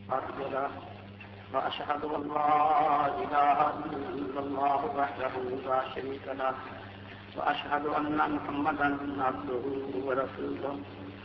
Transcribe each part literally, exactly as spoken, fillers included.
له وأشهد أن لا إله إلا الله وحده لا شريك له وأشهد أن محمدا عبده ورسوله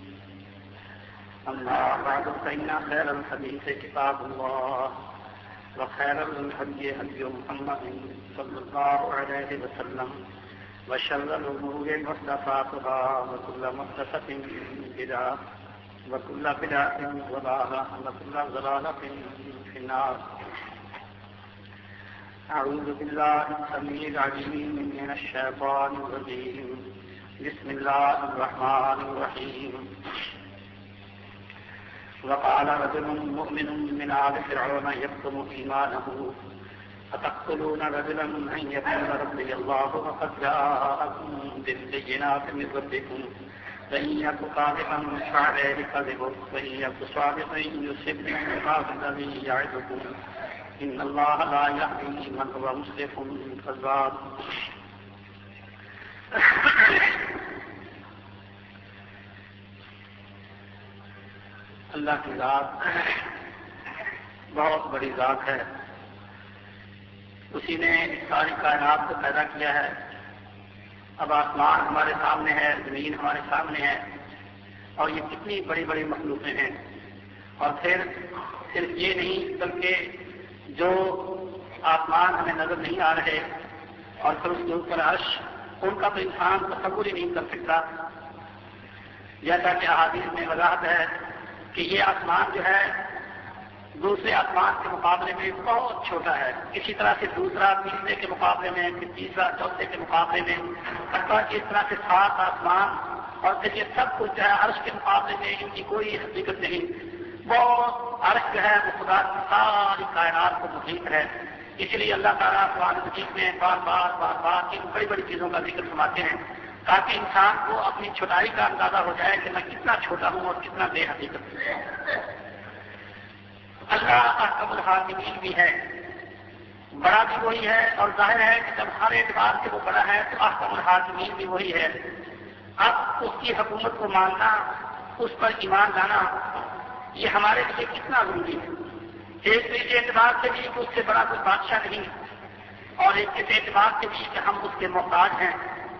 أما بعد فإن خير الحديث كتاب الله وخير الهدي هدي محمد صلى الله عليه وسلم وشر الأمور محدثاتها وكل محدثة بدعة وكل بدعة ضلالة وكل ضلالة في النار. أعوذ بالله السميع العليم من الشيطان الرجيم. بسم الله الرحمن الرحيم. وقال رجل مؤمن من آل فرعون يكتم إيمانه أتقتلون رجلا أن يقول ربي الله وقد جاءكم بالبينات من ربكم فإن يك كاذبا فعليه كذبه وإن يك صادقا يصبكم بعض الذي يعدكم إن الله لا يهدي من هو مسرف كذاب. اللہ کی ذات بہت بڑی ذات ہے. اسی نے ساری کائنات کو پیدا کیا ہے. اب آسمان ہمارے سامنے ہے, زمین ہمارے سامنے ہے, اور یہ کتنی بڑی بڑی مخلوقیں ہیں. اور پھر صرف یہ نہیں بلکہ جو آسمان ہمیں نظر نہیں آ رہے اور پھر اس کے اوپر عرش, ان کا تو انسان تصور ہی نہیں کر سکتا. جیسا کہ احادیث میں وضاحت ہے کہ یہ آسمان جو ہے دوسرے آسمان کے مقابلے میں بہت چھوٹا ہے. اسی طرح سے دوسرا تیسرے کے مقابلے میں, پھر تیسرا چوتھے کے مقابلے میں, حتیٰ کہ اس طرح سے سات آسمان اور پھر یہ سب کچھ جو ہے عرش کے مقابلے میں ان کی کوئی حقیقت نہیں. بہت عرش جو ہے وہ خدا کی ساری کائنات کو محیط ہے. اس لیے اللہ تعالیٰ قرآن مجید میں بار بار بار بار ان بڑی بڑی چیزوں کا ذکر فرماتے ہیں تاکہ انسان کو اپنی چھوٹائی کا اندازہ ہو جائے کہ میں کتنا چھوٹا ہوں اور کتنا بے حقیقت ہوں. اللہ احکم الحاکمین بھی ہے, بڑا بھی وہی ہے, اور ظاہر ہے کہ جب ہر اعتبار سے وہ بڑا ہے تو احکم الحاکمین بھی وہی ہے. اب اس کی حکومت کو ماننا, اس پر ایمان لانا, یہ ہمارے لیے کتنا ضروری ہے. ایک تو اس اعتبار سے بھی کہ اس سے بڑا کوئی بادشاہ نہیں, اور ایک اس اعتبار سے بھی کہ ہم اس کے محتاج ہیں.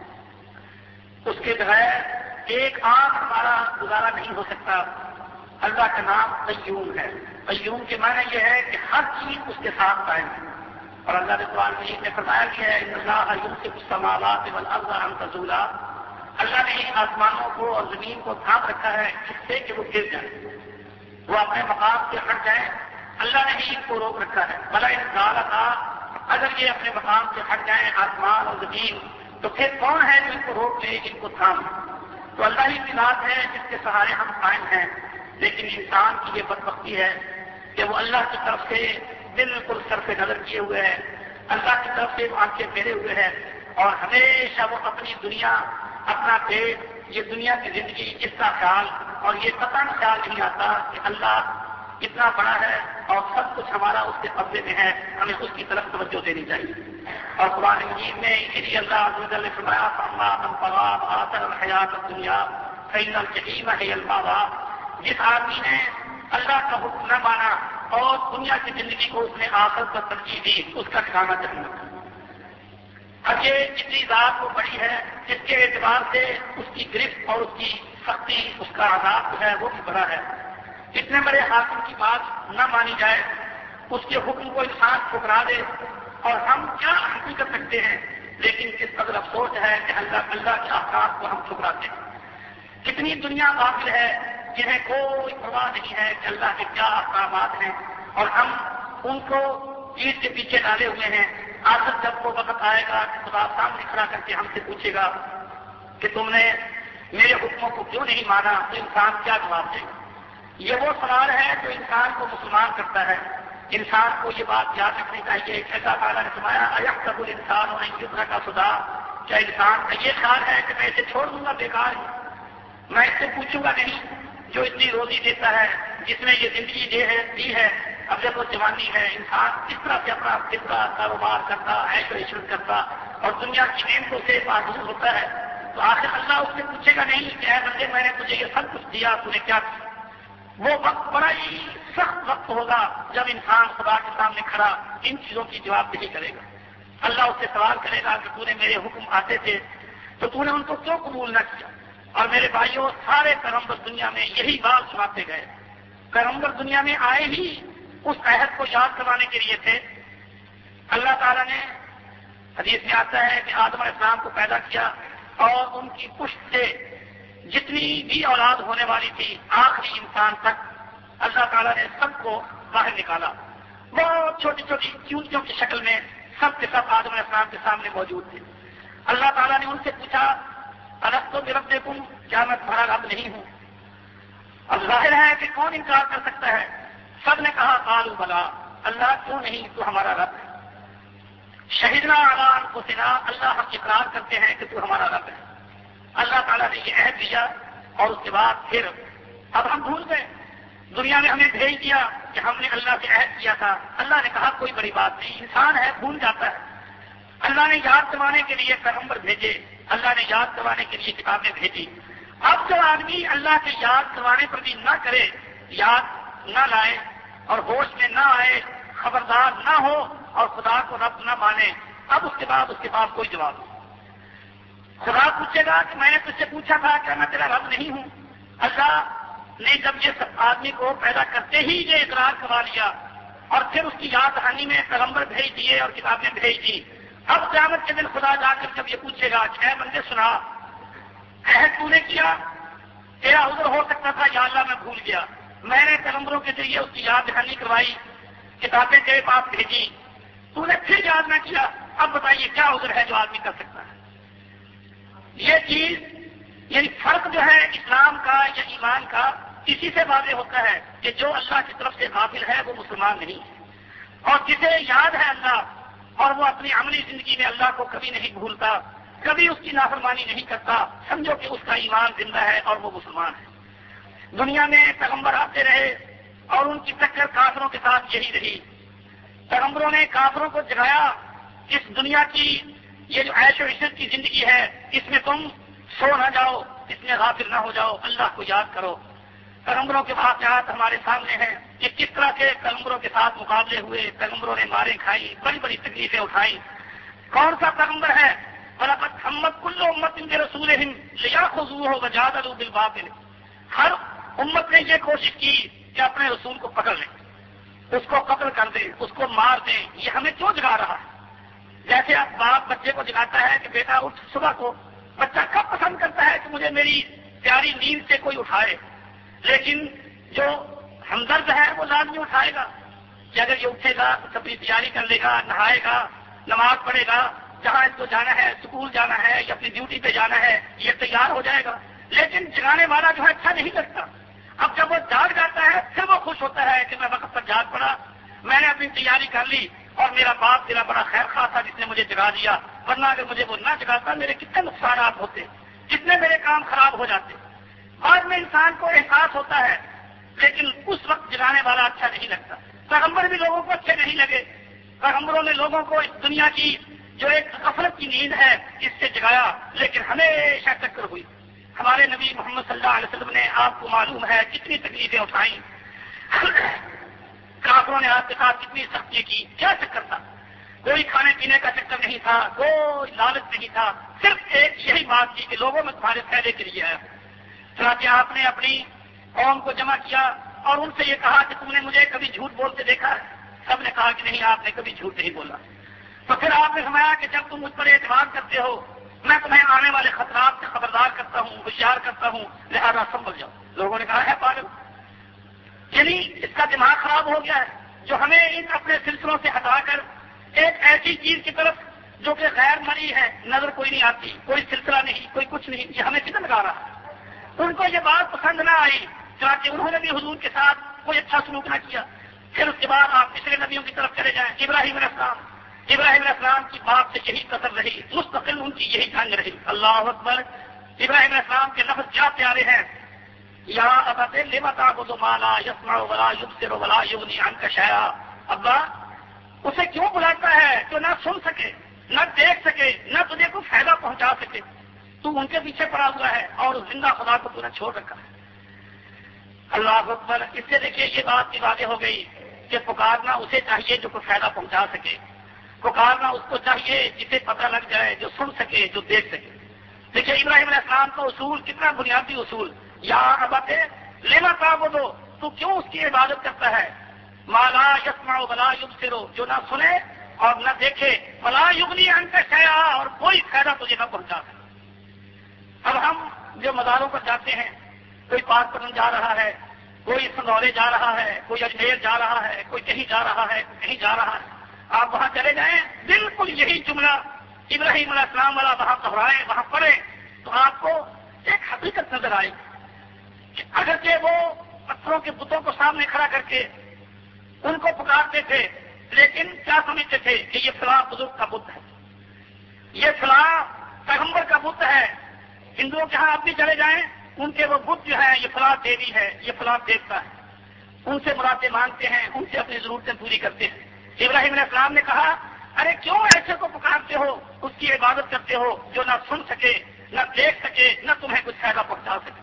اس کے بغیر ایک آنکھ ہمارا گزارا نہیں ہو سکتا. اللہ کا نام قیوم ہے. قیوم کے معنی یہ ہے کہ ہر چیز اس کے ساتھ قائم ہے. اور اللہ نے قرآن مجید میں فرمایا کہ ہے ان اللہ یمسک السماوات والارض ان تزولا. اللہ نے آسمانوں کو اور زمین کو تھام رکھا ہے اس سے کہ وہ گر جائیں, وہ اپنے مقام سے ہٹ جائیں. اللہ نے ہی ان کو روک رکھا ہے. بلا ان ذالکا, اگر یہ اپنے مقام سے ہٹ جائیں آسمان اور زمین, تو پھر کون ہے جو ان کو روک لے, ان کو تھام. تو اللہ ہی کی ذات ہے جس کے سہارے ہم قائم ہیں. لیکن انسان کی یہ بدبختی ہے کہ وہ اللہ کی طرف سے بالکل صرف نظر کیے ہوئے ہے, اللہ کی طرف سے آنکھیں پھیرے ہوئے ہے, اور ہمیشہ وہ اپنی دنیا, اپنا پیٹ, یہ دنیا کی زندگی, اس کا خیال اور یہ قطعاً خیال نہیں آتا کہ اللہ اتنا بڑا ہے اور سب کچھ ہمارا اس کے قبضے میں ہے, ہمیں اس کی طرف توجہ دینی چاہیے. اور قرآن مجید میں اسی لیے اللہ عز و جل نے فرمایا فاما من طغى وآثر الحیات الدنیا فإن الجحیم هی المأوى. جس آدمی نے اللہ کا حکم نہ مانا اور دنیا کی زندگی کو اس نے آخرت پر ترجیح دی, اس کا ٹھکانہ جہنم ہے. اب یہ جتنی ذات وہ بڑی ہے اس کے اعتبار سے اس کی گرفت اور اس کی سختی, اس کا عذاب جو ہے وہ بھی بڑا ہے. اتنے بڑے حاکم کی بات نہ مانی جائے, اس کے حکم کو انسان ٹھکرا دے, اور ہم کیا حقیقت کر سکتے ہیں. لیکن کس قدر افسوس ہے کہ اللہ اللہ کے احکام کو ہم ٹھکراتے ہیں. کتنی دنیا غافل ہے جنہیں کوئی پرواہ نہیں ہے کہ اللہ کے کیا احکامات ہیں, اور ہم ان کو پیٹ کے پیچھے ڈالے ہوئے ہیں. آخر جب وہ وقت آئے گا کہ خدا سامنے کھڑا کر کے ہم سے پوچھے گا کہ تم نے میرے حکموں کو کیوں نہیں مانا, تو انسان کیا جواب دے گا. یہ وہ سوال ہے جو انسان کو مسلمان کرتا ہے. انسان کو یہ بات یاد رکھنی چاہیے کہ اللہ تعالیٰ نے فرمایا ایحسب الانسان ان یترک سدی. کیا انسان کا یہ خیال ہے کہ میں اسے چھوڑ دوں گا بیکار, میں اس سے پوچھوں گا نہیں جو اتنی روزی دیتا ہے, جس نے یہ زندگی دی ہے دی ہے اب جب وہ جوانی ہے, انسان کس طرح سے اپنا فطرہ کاروبار کرتا ہے, عشرت کرتا اور دنیا کی نعمتوں سے محروم ہوتا ہے, تو آخر اللہ اس سے پوچھے گا نہیں کہ اے بندے میں نے تجھے یہ سب کچھ دیا, تو نے کیا کیا. وہ وقت بڑا ہی سخت وقت وقت ہوگا جب انسان خدا کے سامنے کھڑا ان چیزوں کی جواب دہی کرے گا. اللہ اس سے سوال کرے گا کہ تو نے میرے حکم آتے تھے تو تو نے ان کو کیوں قبول نہ کیا؟ اور میرے بھائیوں سارے پیغمبر دنیا میں یہی بات سناتے گئے. پیغمبر دنیا میں آئے ہی اس عہد کو یاد کروانے کے لیے تھے. اللہ تعالیٰ نے حدیث میں آتا ہے کہ آدم علیہ السلام کو پیدا کیا اور ان کی پشت سے جتنی بھی اولاد ہونے والی تھی آخری انسان تک اللہ تعالیٰ نے سب کو باہر نکالا. بہت چھوٹی چھوٹی چونٹیوں کی شکل میں سب کے سب آدم علیہ السلام کے سامنے موجود تھے. اللہ تعالیٰ نے ان سے پوچھا الستو بربکم، کیا میں تمہارا رب نہیں ہوں؟ اب ظاہر ہے کہ کون انکار کر سکتا ہے؟ سب نے کہا قالوا بلا، اللہ کیوں نہیں، تو ہمارا رب ہے. شہدنا علی انفسنا، اللہ ہم اقرار کرتے ہیں کہ تو ہمارا رب ہے. اللہ تعالیٰ نے یہ عہد دیا اور اس کے بعد پھر اب ہم بھول گئے. دنیا میں ہمیں بھیج دیا کہ ہم نے اللہ سے عہد کیا تھا. اللہ نے کہا کوئی بڑی بات نہیں، انسان ہے بھول جاتا ہے. اللہ نے یاد کروانے کے لیے پیغمبر بھیجے، اللہ نے یاد کروانے کے لیے کتابیں بھیجی. اب جو آدمی اللہ کے یاد کروانے پر بھی نہ کرے، یاد نہ لائے اور ہوش میں نہ آئے، خبردار نہ ہو اور خدا کو رب نہ مانے، اب اس کے بعد اس کے بعد کوئی جواب نہیں. خدا پوچھے گا کہ میں نے تجھ سے پوچھا تھا کہ میں تیرا رب نہیں ہوں؟ اللہ نے جب یہ سب آدمی کو پیدا کرتے ہی یہ اقرار کروا لیا اور پھر اس کی یاد دہانی میں پیغمبر بھیج دیے اور کتابیں بھیج دی. اب قیامت کے دن خدا جا کر جب یہ پوچھے گا کہ اے بندے سنا، عہد تو نے کیا، تیرا عذر ہو سکتا تھا یا اللہ میں بھول گیا، میں نے پیغمبروں کے ذریعے اس کی یاد دہانی کروائی، کتابیں تیرے پاس بھیجی، تو نے پھر یاد نہ کیا. اب بتائیے کیا عذر ہے جو آدمی کر سکتا ہے؟ یہ چیز یعنی فرق جو ہے اسلام کا یا ایمان کا اسی سے واضح ہوتا ہے کہ جو اللہ کی طرف سے غافل ہے وہ مسلمان نہیں ہے، اور جسے یاد ہے اللہ اور وہ اپنی عملی زندگی میں اللہ کو کبھی نہیں بھولتا، کبھی اس کی نافرمانی نہیں کرتا، سمجھو کہ اس کا ایمان زندہ ہے اور وہ مسلمان ہے. دنیا میں پیغمبر آتے رہے اور ان کی ٹکر کافروں کے ساتھ یہی رہی. پیغمبروں نے کافروں کو جگایا، اس دنیا کی یہ جو عیش و عشرت کی زندگی ہے اس میں تم سو نہ جاؤ، اس میں غافل نہ ہو جاؤ، اللہ کو یاد کرو. پیغمبروں کے واقعات ہمارے سامنے ہیں کہ کس طرح کے پیغمبروں کے ساتھ مقابلے ہوئے، پیغمبروں نے ماریں کھائی، بڑی بڑی تکلیفیں اٹھائیں. کون سا پیغمبر ہے وَلَقَدْ هَمَّتْ كُلُّ أُمَّةٍ بِرَسُولِهِمْ لِيَأْخُذُوهُ وَجَادَلُوا بِالْبَاطِلِ، ہر امت نے یہ کوشش کی کہ اپنے رسول کو پکڑ لیں، اس کو قتل کر دیں، اس کو مار دیں. یہ ہمیں کیوں جگا رہا ہے؟ جیسے اب باپ بچے کو جگاتا ہے کہ بیٹا اٹھ صبح کو، بچہ کب پسند کرتا ہے کہ مجھے میری پیاری نیند سے کوئی اٹھائے، لیکن جو ہمدرد ہے وہ لازمی اٹھائے گا کہ اگر یہ اٹھے گا تو اپنی تیاری کر لے گا، نہائے گا، نماز پڑھے گا، جہاں اس کو جانا ہے، اسکول جانا ہے یا اپنی ڈیوٹی پہ جانا ہے، یہ تیار ہو جائے گا. لیکن جگانے والا جو ہے اچھا نہیں لگتا. اب جب وہ جاگ جاتا ہے پھر وہ خوش ہوتا ہے کہ میں وقت پر جاگ پڑا، میں نے اپنی تیاری کر لی اور میرا باپ میرا بڑا خیر خواہ تھا جس نے مجھے جگا دیا، ورنہ اگر مجھے وہ نہ جگاتا میرے کتنے نقصانات ہوتے، کتنے میرے کام خراب ہو جاتے. بعد میں انسان کو احساس ہوتا ہے لیکن اس وقت جگانے والا اچھا نہیں لگتا. پیغمبر بھی لوگوں کو اچھے نہیں لگے. پیغمبروں نے لوگوں کو اس دنیا کی جو ایک غفلت کی نیند ہے اس سے جگایا، لیکن ہمیشہ ٹکر ہوئی. ہمارے نبی محمد صلی اللہ علیہ وسلم نے آپ کو معلوم ہے کتنی تکلیفیں اٹھائیں، کافروں نے آپ کے ساتھ کتنی سختی کی. کیا چکر تھا؟ کوئی کھانے پینے کا چکر نہیں تھا، کوئی لالچ نہیں تھا، صرف ایک یہی بات تھی کہ لوگوں میں تمہارے فائدے کے لیے آیا. چنانچہ آپ نے اپنی قوم کو جمع کیا اور ان سے یہ کہا کہ تم نے مجھے کبھی جھوٹ بولتے دیکھا ہے؟ سب نے کہا کہ نہیں، آپ نے کبھی جھوٹ نہیں بولا. تو پھر آپ نے فرمایا کہ جب تم مجھ پر اعتماد کرتے ہو میں تمہیں آنے والے خطرات سے خبردار کرتا ہوں، ہوشیار کرتا ہوں، لہذا سنبھل جاؤ. لوگوں نے کہا ہے پاگل، یعنی اس کا دماغ خراب ہو گیا ہے جو ہمیں ان اپنے سلسلوں سے ہٹا کر ایک ایسی چیز کی طرف جو کہ غیر مرئی ہے، نظر کوئی نہیں آتی، کوئی سلسلہ نہیں، کوئی کچھ نہیں، یہ ہمیں کدھر لگا رہا ہے. ان کو یہ بات پسند نہ آئی، چنانچہ انہوں نے بھی حضور کے ساتھ کوئی اچھا سلوک نہ کیا. پھر اس کے بعد آپ پچھلے نبیوں کی طرف چلے جائیں. ابراہیم علیہ السلام ابراہیم علیہ السلام کی باپ سے یہی قصر رہی، مستقل ان کی یہی جنگ رہی. اللہ اکبر. ابراہیم علیہ السلام کے لفظ کیا پیارے ہیں، یا ابت لم تعبد ما لا يسمع ولا يبصر ولا يغني عنك شيئا. ابا اسے کیوں بلاتا ہے جو نہ سن سکے، نہ دیکھ سکے، نہ تجھے کوئی فائدہ پہنچا سکے؟ تو ان کے پیچھے پڑا ہوا ہے اور اس زندہ خدا کو تو نے چھوڑ رکھا ہے. اللہ اکبر. اس سے دیکھیے یہ بات کی واضح ہو گئی کہ پکارنا اسے چاہیے جو کوئی فائدہ پہنچا سکے، پکارنا اس کو چاہیے جسے پتہ لگ جائے، جو سن سکے، جو دیکھ سکے۔ دیکھیے ابراہیم علیہ السلام کا اصول کتنا بنیادی اصول، یا ابت لما تعبدو، تو کیوں اس کی عبادت کرتا ہے؟ ما لا یسمع ولا یبصر، جو نہ سنے اور نہ دیکھے، ولا یغنی عنک شیئا، اور کوئی فائدہ تجھے نہ پہنچا سکے۔ اب ہم جو مزاروں پر جاتے ہیں، کوئی پاک پتن جا رہا ہے، کوئی سنورے جا رہا ہے، کوئی اجمیر جا رہا ہے، کوئی کہیں جا رہا ہے، کوئی کہیں جا رہا ہے، آپ وہاں چلے جائیں، بالکل یہی جملہ ابراہیم علیہ السلام والا وہاں دہرائیں، وہاں پڑھیں، تو آپ کو ایک حقیقت نظر آئے کہ اگرچہ وہ پتھروں کے بتوں کو سامنے کھڑا کر کے ان کو پکارتے تھے، لیکن کیا سمجھتے تھے کہ یہ فلاں بزرگ کا بت ہے، یہ فلاں پیغمبر کا بت ہے۔ ہندوؤں کے ہاں آپ بھی چلے جائیں، ان کے وہ بت جو ہے، یہ فلاں دیوی ہے، یہ فلاں دیوتا ہے، ان سے مرادیں مانگتے ہیں، ان سے اپنی ضرورتیں پوری کرتے ہیں۔ ابراہیم علیہ السلام نے کہا، ارے کیوں ایسے کو پکارتے ہو، اس کی عبادت کرتے ہو جو نہ سن سکے، نہ دیکھ سکے، نہ تمہیں کچھ فائدہ پہنچا سکے۔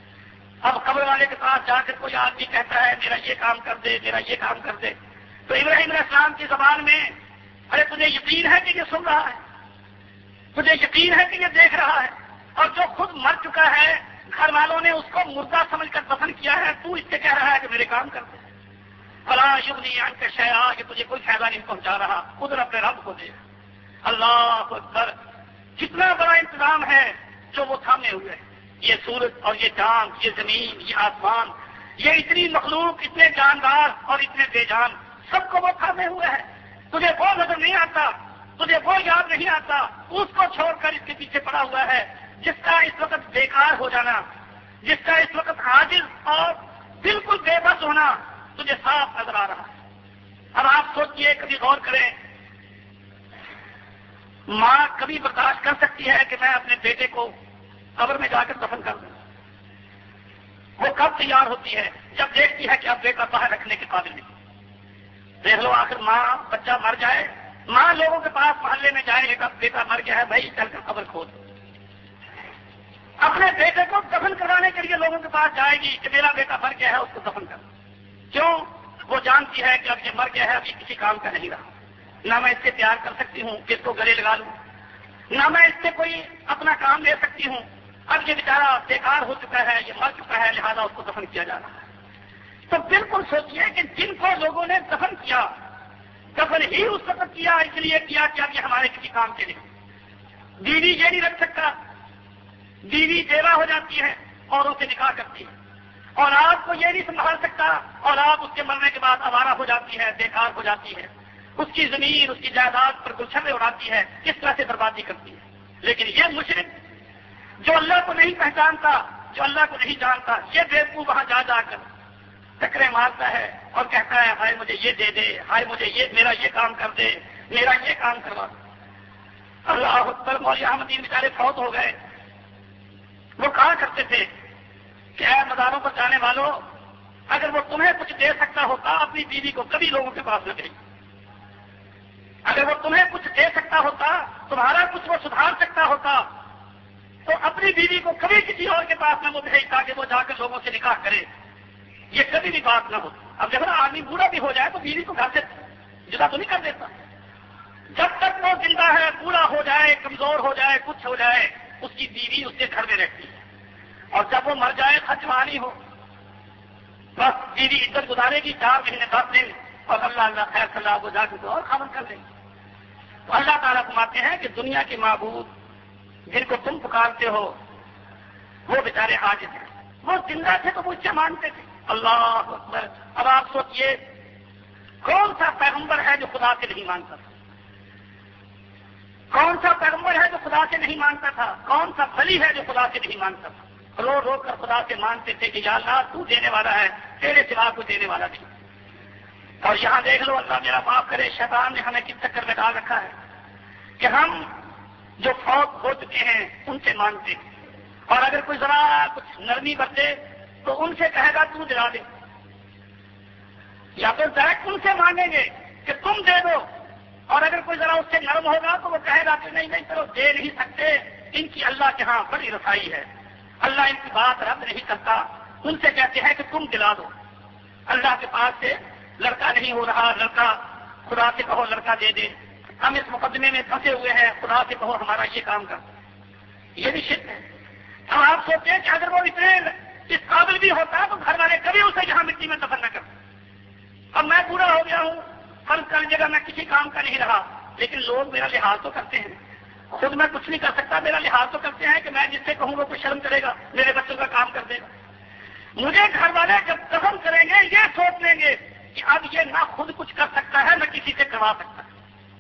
اب قبر والے کے پاس جا کر کوئی آدمی کہتا ہے میرا یہ کام کر دے، میرا یہ کام کر دے، تو ابراہیم علیہ السلام کی زبان میں، ارے تجھے یقین ہے کہ یہ سن رہا ہے، تجھے یقین ہے کہ یہ دیکھ رہا ہے، اور جو خود مر چکا ہے، گھر والوں نے اس کو مردہ سمجھ کر دفن کیا ہے، تو اس سے کہہ رہا ہے کہ میرے کام کر دے۔ فلا یغنی عنک شیئا، کہ تجھے کوئی فائدہ نہیں پہنچا رہا، خود اپنے رب کو دے۔ اللہ اکبر، کتنا بڑا انتظام ہے جو وہ تھامے ہوئے ہیں، یہ سورج اور یہ چاند، یہ زمین، یہ آسمان، یہ اتنی مخلوق، اتنے جاندار اور اتنے بے جان، سب کو وہ تھامے ہوئے ہیں۔ تجھے وہ نظر نہیں آتا، تجھے وہ یاد نہیں آتا، اس کو چھوڑ کر اس کے پیچھے پڑا ہوا ہے، جس کا اس وقت بیکار ہو جانا، جس کا اس وقت عاجز اور بالکل بے بس ہونا تجھے صاف نظر آ رہا ہے۔ اب آپ سوچئے، کبھی غور کریں، ماں کبھی برداشت کر سکتی ہے کہ میں اپنے بیٹے کو قبر میں جا کر دفن کر دوں؟ وہ کب تیار ہوتی ہے؟ جب دیکھتی ہے کہ اب بیٹا باہر رکھنے کے قابل نہیں۔ دیکھ لو، آخر ماں بچہ مر جائے، ماں لوگوں کے پاس محلے میں جائے گا، بیٹا مر گیا ہے بھائی چل کر قبر کھود، اپنے بیٹے کو دفن کرانے کے لیے لوگوں کے پاس جائے گی کہ میرا بیٹا مر گیا ہے، اس کو دفن کر۔ کیوں؟ وہ جانتی ہے کہ اب یہ مر گیا ہے، اب یہ کسی کام کا نہیں رہا، نہ میں اس سے پیار کر سکتی ہوں کہ اس کو گلے لگا لوں، نہ میں اس سے کوئی اپنا کام لے سکتی ہوں، اب یہ بیچارہ بیکار ہو چکا ہے، یہ مر چکا ہے، لہذا اس کو دفن کیا جا رہا ہے۔ تو بالکل سوچئے کہ جن کو لوگوں نے دفن کیا، دفن ہی اس وقت کیا اس لیے کیا کہ اب یہ ہمارے کسی کام کے نہیں۔ بیوی یہ نہیں رکھ سکتا، بیوی بیوہ ہو جاتی ہے، اوروں سے نکاح کرتی ہے، اور آپ کو یہ نہیں سنبھال سکتا، اور آپ اس کے مرنے کے بعد آوارہ ہو جاتی ہے، بیکار ہو جاتی ہے، اس کی زمین، اس کی جائیداد پر گلشنیں اڑاتی ہے، کس طرح سے بربادی کرتی ہے۔ لیکن یہ مشرک جو اللہ کو نہیں پہچانتا، جو اللہ کو نہیں جانتا، یہ بیوقوف وہاں جا جا کر ٹکرے مارتا ہے اور کہتا ہے ہائے مجھے یہ دے دے، ہائے مجھے یہ، میرا یہ کام کر دے، میرا یہ کام کروا دے۔ اللہ اکبر، مولوی احمدین بیچارے فوت ہو گئے، وہ کہا کرتے تھے کہ اے مزاروں پر جانے والوں، اگر وہ تمہیں کچھ دے سکتا ہوتا اپنی بیوی کو کبھی لوگوں کے پاس نہ بھیجو، اگر وہ تمہیں کچھ دے سکتا ہوتا، تمہارا کچھ وہ سدھار سکتا ہوتا، تو اپنی بیوی کو کبھی کسی اور کے پاس نہ وہ بھیجتا کہ وہ جا کر لوگوں سے نکاح کرے، یہ کبھی بھی بات نہ ہوتی۔ اب جب آدمی بوڑھا بھی ہو جائے تو بیوی کو گھر سے جدا تو نہیں کر دیتا، جب تک وہ زندہ ہے، بوڑھا ہو جائے، کمزور ہو جائے، کچھ ہو جائے، اس کی بیوی اس کے گھر میں رہتی ہے، اور جب وہ مر جائے، خچوانی ہو، بس بیوی عزت گزارے گی چار مہینے دس دن، اور اللہ اللہ خیر صلاح کو جا کے اور خامن کر لیں گے۔ تو اللہ تعالیٰ فرماتے ہیں کہ دنیا کے معبود جن کو تم پکارتے ہو وہ بیچارے عاجز ہیں، وہ زندہ تھے تو وہ کیا مانتے تھے؟ اللہ اکبر۔ اب آپ سوچئے کون سا پیغمبر ہے جو خدا سے نہیں مانتا تھا؟ کون سا پیغمبر ہے جو خدا سے نہیں مانتا تھا؟ کون سا ولی ہے جو خدا سے نہیں مانتا تھا؟ رو رو کر خدا سے مانتے تھے کہ یا اللہ تو دینے والا ہے، تیرے سوا کوئی دینے والا نہیں۔ اور یہاں دیکھ لو، اللہ میرا معاف کرے، شیطان نے ہمیں کس چکر میں ڈال رکھا ہے کہ ہم جو فوت ہو چکے ہیں ان سے مانتے ہیں، اور اگر کوئی ذرا کچھ نرمی برتے تو ان سے کہے گا تو دلا دے، یا تو ڈائریکٹ ان سے مانگیں گے کہ تم دے دو، اور اگر کوئی ذرا اس سے نرم ہوگا تو وہ کہے گا کہ نہیں نہیں چلو دے نہیں سکتے، ان کی اللہ کے ہاں بڑی رسائی ہے، اللہ ان کی بات رد نہیں کرتا، ان سے کہتے ہیں کہ تم دلا دو۔ اللہ کے پاس سے لڑکا نہیں ہو رہا، لڑکا خدا سے کہو لڑکا دے دے، ہم اس مقدمے میں پھنسے ہوئے ہیں، خدا سے کہو ہمارا یہ کام کر، یہ بھی شرک ہے۔ اب آپ سوچتے ہیں کہ اگر وہ اتنے اس قابل بھی ہوتا تو گھر والے کبھی اسے یہاں مٹی میں دفن نہ کرتے۔ اب میں پورا ہو گیا ہوں، فرض کر جگہ میں کسی کام کا نہیں رہا، لیکن لوگ میرا لحاظ تو کرتے ہیں، خود میں کچھ نہیں کر سکتا، میرا لحاظ تو کرتے ہیں کہ میں جس سے کہوں گا کوئی شرم کرے گا، میرے بچوں کا کام کر دے گا۔ مجھے گھر والے جب دفن کریں گے یہ سوچ لیں گے کہ اب یہ نہ خود کچھ کر سکتا ہے نہ کسی سے کروا سکتا ہے۔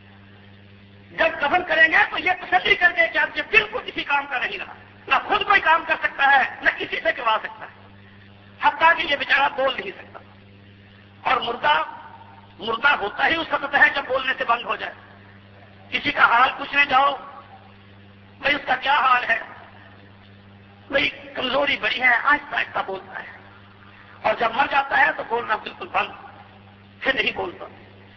جب دفن کریں گے تو یہ تسلی کر دے کہ اب یہ بالکل کسی کام کا نہیں رہا، نہ خود کوئی کام کر سکتا ہے نہ کسی سے کروا سکتا ہے، حتیٰ کہ یہ بیچارہ بول نہیں سکتا۔ اور مردہ مردہ ہوتا ہی اس وقت ہے جب بولنے سے بند ہو جائے۔ کسی کا حال پوچھنے جاؤ، بھائی اس کا کیا حال ہے، بھائی کمزوری بڑی ہے، آہستہ آہستہ بولتا ہے، اور جب مر جاتا ہے تو بولنا بالکل بند، پھر نہیں بولتا،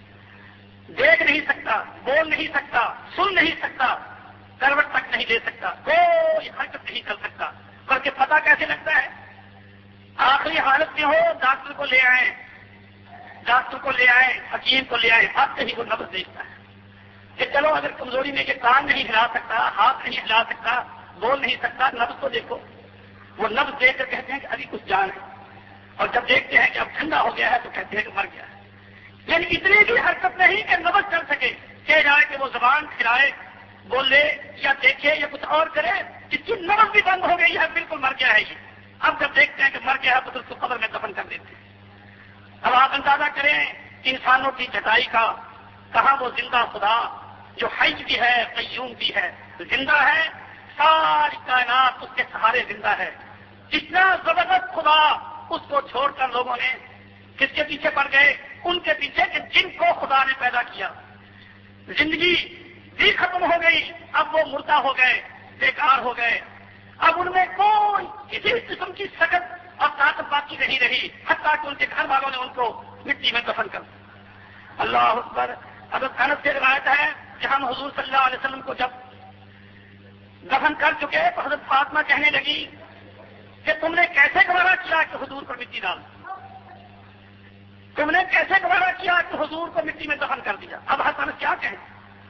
دیکھ نہیں سکتا، بول نہیں سکتا، سن نہیں سکتا، کروٹ تک نہیں لے سکتا، کوئی حرکت نہیں کر سکتا، بلکہ پتہ کیسے لگتا ہے؟ آخری حالت میں ہو ڈاکٹر کو لے آئیں، ڈاکٹر کو لے آئیں، حکیم کو لے آئیں، اب کہیں وہ نبض دیکھتا ہے کہ چلو اگر کمزوری میں یہ کان نہیں ہلا سکتا، ہاتھ نہیں ہلا سکتا، بول نہیں سکتا، نبض تو دیکھو۔ وہ نبض دیکھ کر کہتے ہیں کہ ابھی کچھ جان ہے، اور جب دیکھتے ہیں کہ اب ٹھنڈا ہو گیا ہے تو کہتے ہیں کہ مر گیا ہے۔ یعنی اتنی بھی حرکت نہیں کہ نبض چل سکے، کہ جائے کہ وہ زبان کھلائے، بولے یا دیکھے یا کچھ اور کرے، اس کی نبض بھی بند ہو گئی ہے، بالکل مر گیا ہے یہ۔ اب جب دیکھتے ہیں کہ مر گیا ہے تو اس کو قبر میں دفن کر دیتے ہیں۔ اب آپ اندازہ کریں انسانوں کی جٹائی کا، کہاں وہ زندہ خدا جو حی بھی ہے قیوم بھی ہے، زندہ ہے، ساری کائنات اس کے سہارے زندہ ہے۔ اتنا زبردست خدا، اس کو چھوڑ کر لوگوں نے کس کے پیچھے پڑ گئے؟ ان کے پیچھے کہ جن کو خدا نے پیدا کیا۔ زندگی بھی ختم ہو گئی، اب وہ مردہ ہو گئے، بیکار ہو گئے، اب ان میں کوئی کسی قسم کی سکت اور طاقت باقی نہیں رہی، حتیٰ کہ ان کے گھر والوں نے ان کو مٹی میں دفن کر دیا۔ اللہ اکبر۔ حضرت انس سے روایت ہے کہ ہم حضور صلی اللہ علیہ وسلم کو جب دفن کر چکے تو حضرت فاطمہ کہنے لگی کہ تم نے کیسے گوارا کیا کہ حضور پر مٹی ڈال، تم نے کیسے گوارا کیا کہ حضور کو مٹی میں دفن کر دیا۔ اب حضرت انس کیا کہیں،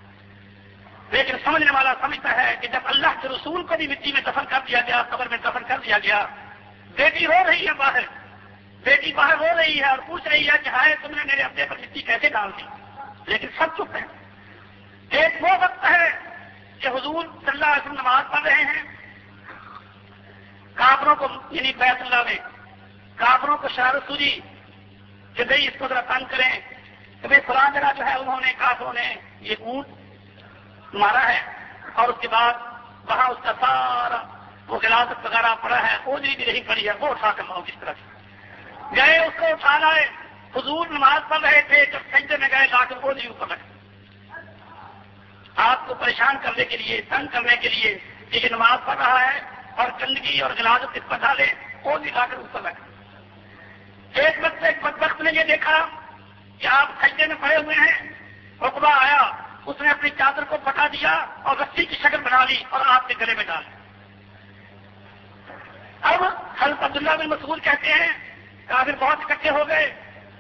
لیکن سمجھنے والا سمجھتا ہے کہ جب اللہ کے رسول کو بھی مٹی میں دفن کر دیا گیا، قبر میں دفن کر دیا گیا، بیٹی رو رہی ہے باہر، بیٹی باہر رو رہی ہے اور پوچھ رہی ہے کہ ہائے تم نے میرے ابے پر مٹی کیسے ڈال دی، لیکن سب چپ ہے۔ ایک وہ وقت ہے کہ حضور صلی اللہ علیہ وسلم نماز پڑھ رہے ہیں، کافروں کو یعنی بیت اللہ میں کافروں کو شرارت سوجی کہ بھئی اس کو ذرا تنگ کریں کہ بھئی فلاں جگہ جو ہے انہوں نے کافروں نے یہ اونٹ مارا ہے، اور اس کے بعد وہاں اس کا سارا وہ غلاظت وغیرہ پڑا ہے، اوجری بھی نہیں پڑی ہے، وہ اٹھا کر لاؤ کس طرح سے گئے، اس کو اٹھا لائے۔ حضور نماز پڑھ رہے تھے، جب سجدے میں گئے لا کر اوجری اوپر رکھ، آپ کو پریشان کرنے کے لیے، تنگ کرنے کے لیے کہ یہ نماز پڑھ رہا ہے اور گندگی اور غلاظت اس پر ڈالے، اوجری لا کر اوپر رکھ۔ ایک وقت ایک بدبخت نے یہ دیکھا کہ آپ سجدے میں پڑے ہوئے ہیں، عقبہ آیا، اس نے اپنی چادر کو پٹا دیا اور رسی کی شکل بنا لی اور آپ کے گلے میں ڈال۔ اب حضرت عبداللہ بن مسعود کہتے ہیں کافر بہت اکٹھے ہو گئے،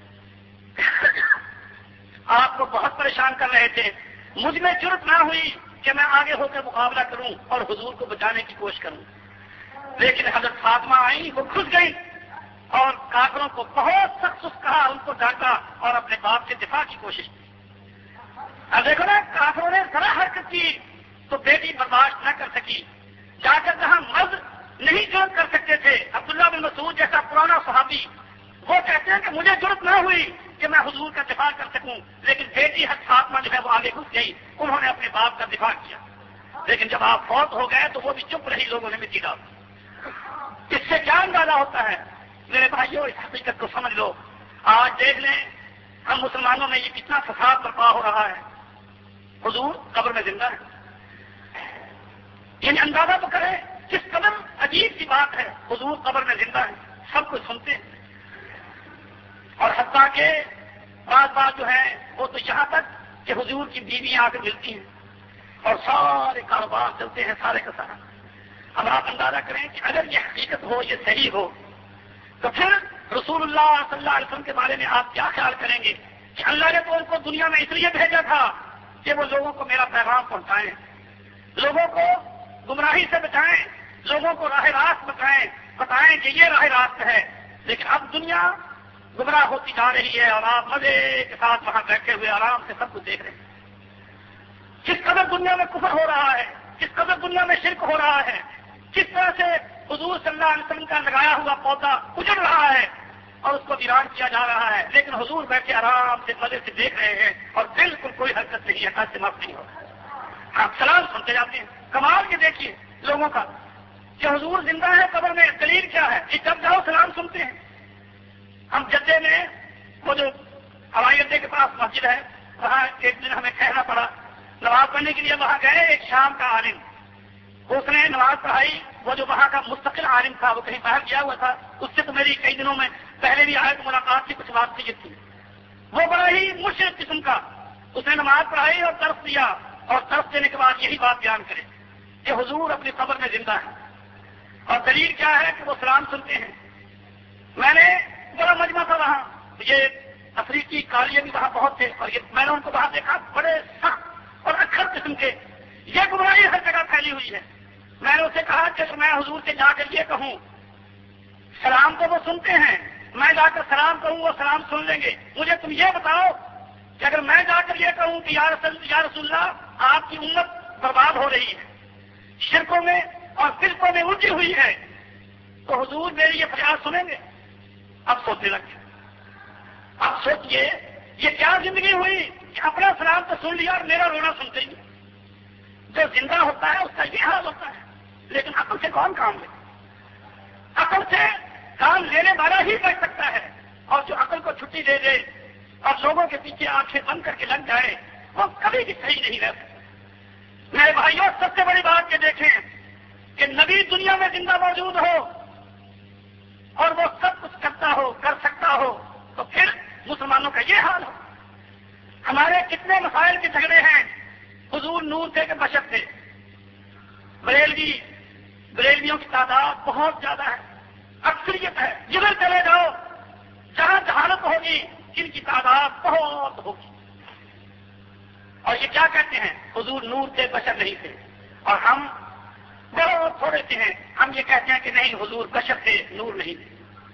آپ کو بہت پریشان کر رہے تھے، مجھ میں جرأت نہ ہوئی کہ میں آگے ہو کر مقابلہ کروں اور حضور کو بچانے کی کوشش کروں، لیکن حضرت فاطمہ آئی، وہ گھس گئی اور کافروں کو بہت سخت سخت کہا، ان کو ڈانٹا اور اپنے باپ سے دفاع کی کوشش کی۔ اب دیکھو نا، کافروں نے ذرا حرکت کی تو بیٹی برداشت نہ کر سکی، جا کر جہاں مرد نہیں جرأت کر سکتے تھے، عبداللہ بن مسعود جیسا پرانا صحابی، وہ کہتے ہیں کہ مجھے جرأت نہ ہوئی کہ میں حضور کا دفاع کر سکوں، لیکن بیٹی حضرت فاطمہ جو ہے وہ آگے گھس گئی، انہوں نے اپنے باپ کا دفاع کیا، لیکن جب آپ فوت ہو گئے تو وہ بھی چپ رہی، لوگوں نے مٹی ڈال۔ اس سے کیا اندازہ ہوتا ہے میرے بھائیوں، اس حقیقت کو سمجھ لو۔ آج دیکھ لیں ہم مسلمانوں میں یہ کتنا فساد برپا ہو رہا ہے، حضور قبر میں زندہ ہے، یعنی اندازہ تو کریں کس قدر عجیب سی بات ہے، حضور قبر میں زندہ ہے، سب کچھ سنتے ہیں، اور حتیٰ کہ بعض بات جو ہے وہ تو یہاں تک کہ حضور کی بیویاں آ کر ملتی ہیں اور سارے کاروبار چلتے ہیں، سارے کا سارا۔ اب آپ اندازہ کریں کہ اگر یہ حقیقت ہو، یہ صحیح ہو، تو پھر رسول اللہ صلی اللہ علیہ وسلم کے بارے میں آپ کیا خیال کریں گے کہ اللہ نے تو ان کو دنیا میں اس لیے بھیجا تھا کہ وہ لوگوں کو میرا پیغام پہنچائیں، لوگوں کو گمراہی سے بچائیں، لوگوں کو راہ راست بتائیں بتائیں کہ یہ راہ راست ہے. لیکن اب دنیا گمراہ ہوتی جا رہی ہے اور آپ مزے کے ساتھ وہاں بیٹھے ہوئے آرام سے سب کچھ دیکھ رہے ہیں. کس قدر دنیا میں کفر ہو رہا ہے، کس قدر دنیا میں شرک ہو رہا ہے، کس طرح سے حضور صلی اللہ علیہ وسلم کا لگایا ہوا پودا اجڑ رہا ہے اور اس کو ویران کیا جا رہا ہے. لیکن حضور بیٹھے آرام سے مزے سے دیکھ رہے ہیں اور بالکل کوئی حرکت نہیں ہے، حد سے معاف نہیں ہو رہا. آپ سلام سنتے جاتے ہیں. کمال کے دیکھیے لوگوں کا کہ حضور زندہ ہے قبر میں، دلیل کیا ہے؟ کہ جب جاؤ سلام سنتے ہیں. ہم جدے میں وہ جو ہوائی اڈے کے پاس مسجد ہے وہاں ایک دن ہمیں ٹھہرنا پڑا نماز پڑھنے کے لیے. وہاں گئے ایک شام کا عالم، اس نے نماز پڑھائی. وہ جو وہاں کا مستقل عالم تھا وہ کہیں باہر گیا ہوا تھا، اس سے تو میری کئی دنوں میں پہلے بھی آئے تو ملاقات کی کچھ بات تھی تھی. وہ بڑا ہی مشرق قسم کا، اس نے نماز پڑھائی اور درس دیا اور درس دینے کے بعد یہی بات بیان کرے کہ حضور اپنی قبر میں زندہ ہے اور دلیل کیا ہے کہ وہ سلام سنتے ہیں. میں نے بڑا مجمع تھا وہاں، یہ افریقی کالیے بھی وہاں بہت تھے اور یہ میں نے ان کو وہاں دیکھا بڑے سخت اور اکھر قسم کے. یہ گمراہی ہر جگہ پھیلی ہوئی ہے. میں نے اسے کہا کہ میں حضور سے جا کر یہ کہوں سلام تو وہ سنتے ہیں، میں جا کر سلام کہوں وہ سلام سن لیں گے. مجھے تم یہ بتاؤ کہ اگر میں جا کر یہ کہوں کہ یا رسول یا رسول اللہ آپ کی امت برباد ہو رہی ہے، شرکوں میں اور فرقوں میں الجھی ہوئی ہے، تو حضور میری یہ فریاد سنیں گے؟ اب سوچنے لگے. اب سوچئے یہ کیا زندگی ہوئی کہ اپنا سلام تو سن لیا اور میرا رونا سنتے ہی. جو زندہ ہوتا ہے اس کا یہ حال ہوتا ہے. لیکن عقل سے کون کام لے؟ عقل سے کام لینے والا ہی بچ سکتا ہے، اور جو عقل کو چھٹی دے دے اور لوگوں کے پیچھے آنکھیں بند کر کے لگ جائے وہ کبھی بھی صحیح نہیں رہ سکتا. میرے بھائیوں سب سے بڑی بات یہ دیکھیں کہ نبی دنیا میں زندہ موجود ہو اور وہ سب کچھ کرتا ہو کر سکتا ہو تو پھر مسلمانوں کا یہ حال ہو. ہمارے کتنے مسائل کے جھگڑے ہیں. حضور نور تھے کہ بشر تھے. بریلوی بریلویوں کی تعداد بہت زیادہ ہے، اکثریت ہے. جدھر چلے جاؤ جہاں جہالت ہوگی ان کی تعداد بہت ہوگی. اور یہ کیا کہتے ہیں حضور نور تھے بشر نہیں تھے. اور ہم بہت تھوڑے سے ہیں، ہم یہ کہتے ہیں کہ نہیں حضور بشر تھے نور نہیں تھے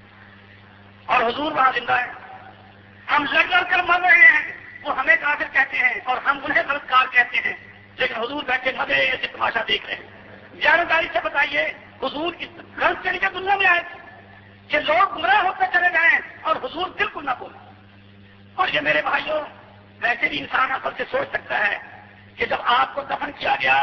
اور حضور وہاں زندہ ہے. ہم لڑ لڑ کر مر رہے ہیں، وہ ہمیں کافر کہتے ہیں اور ہم انہیں غلطکار کہتے ہیں، لیکن حضور بیٹھے مزے سے تماشا دیکھ رہے ہیں. جانکاری سے بتائیے حضور کی غلط کے لیے دنیا میں آئے تھے کہ لوگ گمراہ ہوتے چلے جائیں اور حضور بالکل نہ بولے. اور یہ میرے بھائیوں ویسے بھی انسان عقل سے سوچ سکتا ہے کہ جب آپ کو دفن کیا گیا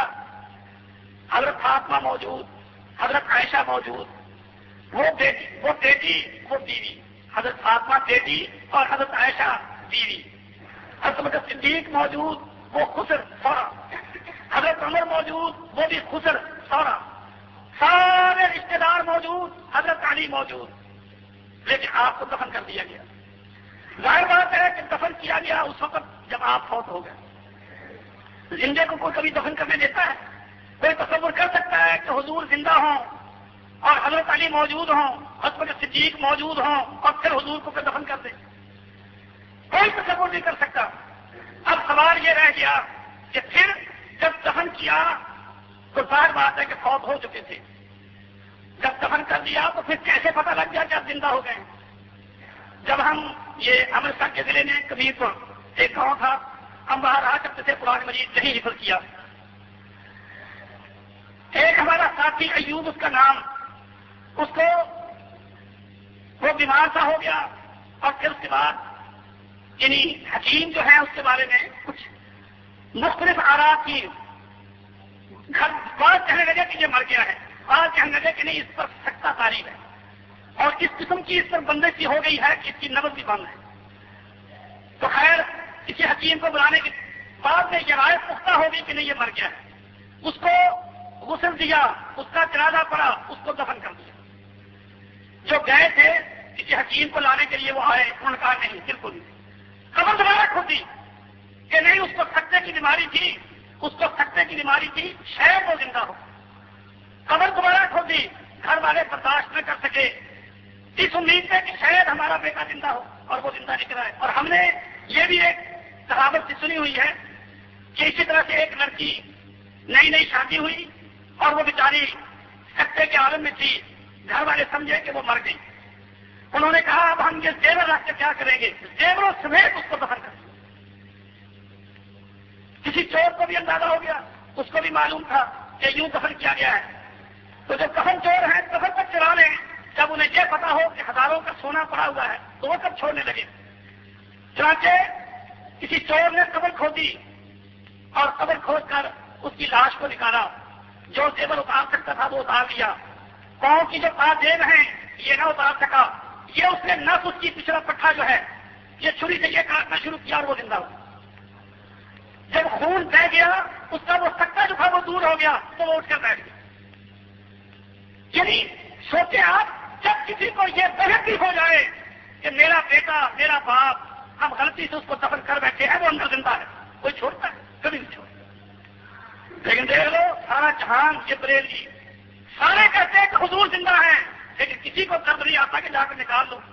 حضرت فاطمہ موجود، حضرت عائشہ موجود، وہ بیٹی وہ بیٹی وہ بیوی، حضرت فاطمہ بیٹی اور حضرت عائشہ بیوی، حضرت صدیق موجود وہ خسر سورا، حضرت عمر موجود وہ بھی خسر سورا، سارے رشتے دار موجود، حضرت علی موجود، لیکن آپ کو دفن کر دیا گیا. ظاہر بات ہے کہ دفن کیا گیا اس وقت جب آپ فوت ہو گئے. زندے کو کوئی کبھی دفن کرنے دیتا ہے؟ کوئی تصور کر سکتا ہے کہ حضور زندہ ہوں اور حضرت علی موجود ہوں، حضرت صدیق موجود ہوں اور پھر حضور کو پھر دفن کر دیں؟ کوئی تصور نہیں کر سکتا. اب سوال یہ رہ گیا کہ پھر جب دفن کیا تو ظاہر بات ہے کہ فوت ہو چکے تھے. جب دفن کر دیا تو پھر کیسے پتہ لگ گیا کہ آپ زندہ ہو گئے؟ جب ہم یہ امرتسر کے ضلع میں کبیر پور ایک گاؤں تھا، ہم وہاں رہا کرتے تھے، قرآن مجید نہیں حفظ کیا. ایک ہمارا ساتھی ایوب اس کا نام، اس کو وہ بیمار سا ہو گیا اور پھر اس کے بعد یعنی حکیم جو ہے اس کے بارے میں کچھ مختلف آرات کی گھر بات کہنے لگے کہ یہ مر گیا ہے، بات کہنے لگے کہ نہیں اس پر سکتا تاریخ ہے اور اس قسم کی اس پر بندش سی ہو گئی ہے کہ اس کی نبض بھی بند ہے. تو خیر کسی حکیم کو بلانے کے بعد میں یہ رائے پختہ ہوگی کہ نہیں یہ مر گیا ہے. اس کو غسل دیا، اس کا جنازہ پڑا، اس کو دفن کر دیا. جو گئے تھے کسی حکیم کو لانے کے لیے وہ آئے، انہوں نے کہا نہیں بالکل نہیں. خبر دوبارہ کھل دی کہ نہیں اس کو سکتے کی بیماری تھی، اس کو سکتے کی بیماری تھی، شاید وہ زندہ ہو. خبر دوبارہ کھل دی، گھر والے برداشت نہ کر سکے، اس امید میں کہ شاید ہمارا بیٹا زندہ ہو، اور وہ زندہ نکلا ہے۔ اور ہم نے یہ بھی ایک کہاوت سے سنی ہوئی ہے کہ اسی طرح سے ایک لڑکی نئی نئی شادی ہوئی اور وہ بیچاری سکتے کے عالم میں تھی، گھر والے سمجھے کہ وہ مر گئی۔ انہوں نے کہا اب ہم یہ زیور رکھ کے کیا کریں گے؟ زیوروں سمیت اس کو دفن کر دیا۔ کسی چور کو بھی اندازہ ہو گیا، اس کو بھی معلوم تھا کہ یوں دفن کیا گیا ہے، تو جو کفن چور ہیں کفن تک چلا لیں، جب انہیں یہ پتا ہو کہ ہزاروں کا سونا پڑا ہوا ہے تو وہ کب چھوڑنے لگے۔ چنانچہ کسی چور نے قبر کھودی اور قبر کھود کر اس کی لاش کو نکالا، جو زیور اتار سکتا تھا وہ اتار لیا، پاؤں کی جو پاجیب ہیں یہ نہ اتار سکا، یہ اس نے نس اس کی پچھلا پٹھا جو ہے یہ چھری سے یہ کاٹنا شروع کیا اور وہ زندہ ہو۔ جب خون بہ گیا اس کا وہ سکتا جو تھا وہ دور ہو گیا تو وہ اٹھ کر بیٹھ گیا۔ یعنی سوچے آپ، جب کسی کو یہ بہت بھی ہو جائے کہ میرا بیٹا میرا باپ ہم غلطی سے اس کو دفن کر بیٹھے ہیں، وہ اندر زندہ ہے، کوئی چھوڑتا ہے؟ کبھی نہیں چھوڑتا۔ لیکن دیکھ لو سارا جہان یہ بریلوی سارے کہتے ہیں کہ حضور زندہ ہے، لیکن کسی کو درد نہیں آتا کہ جا کر نکال لو۔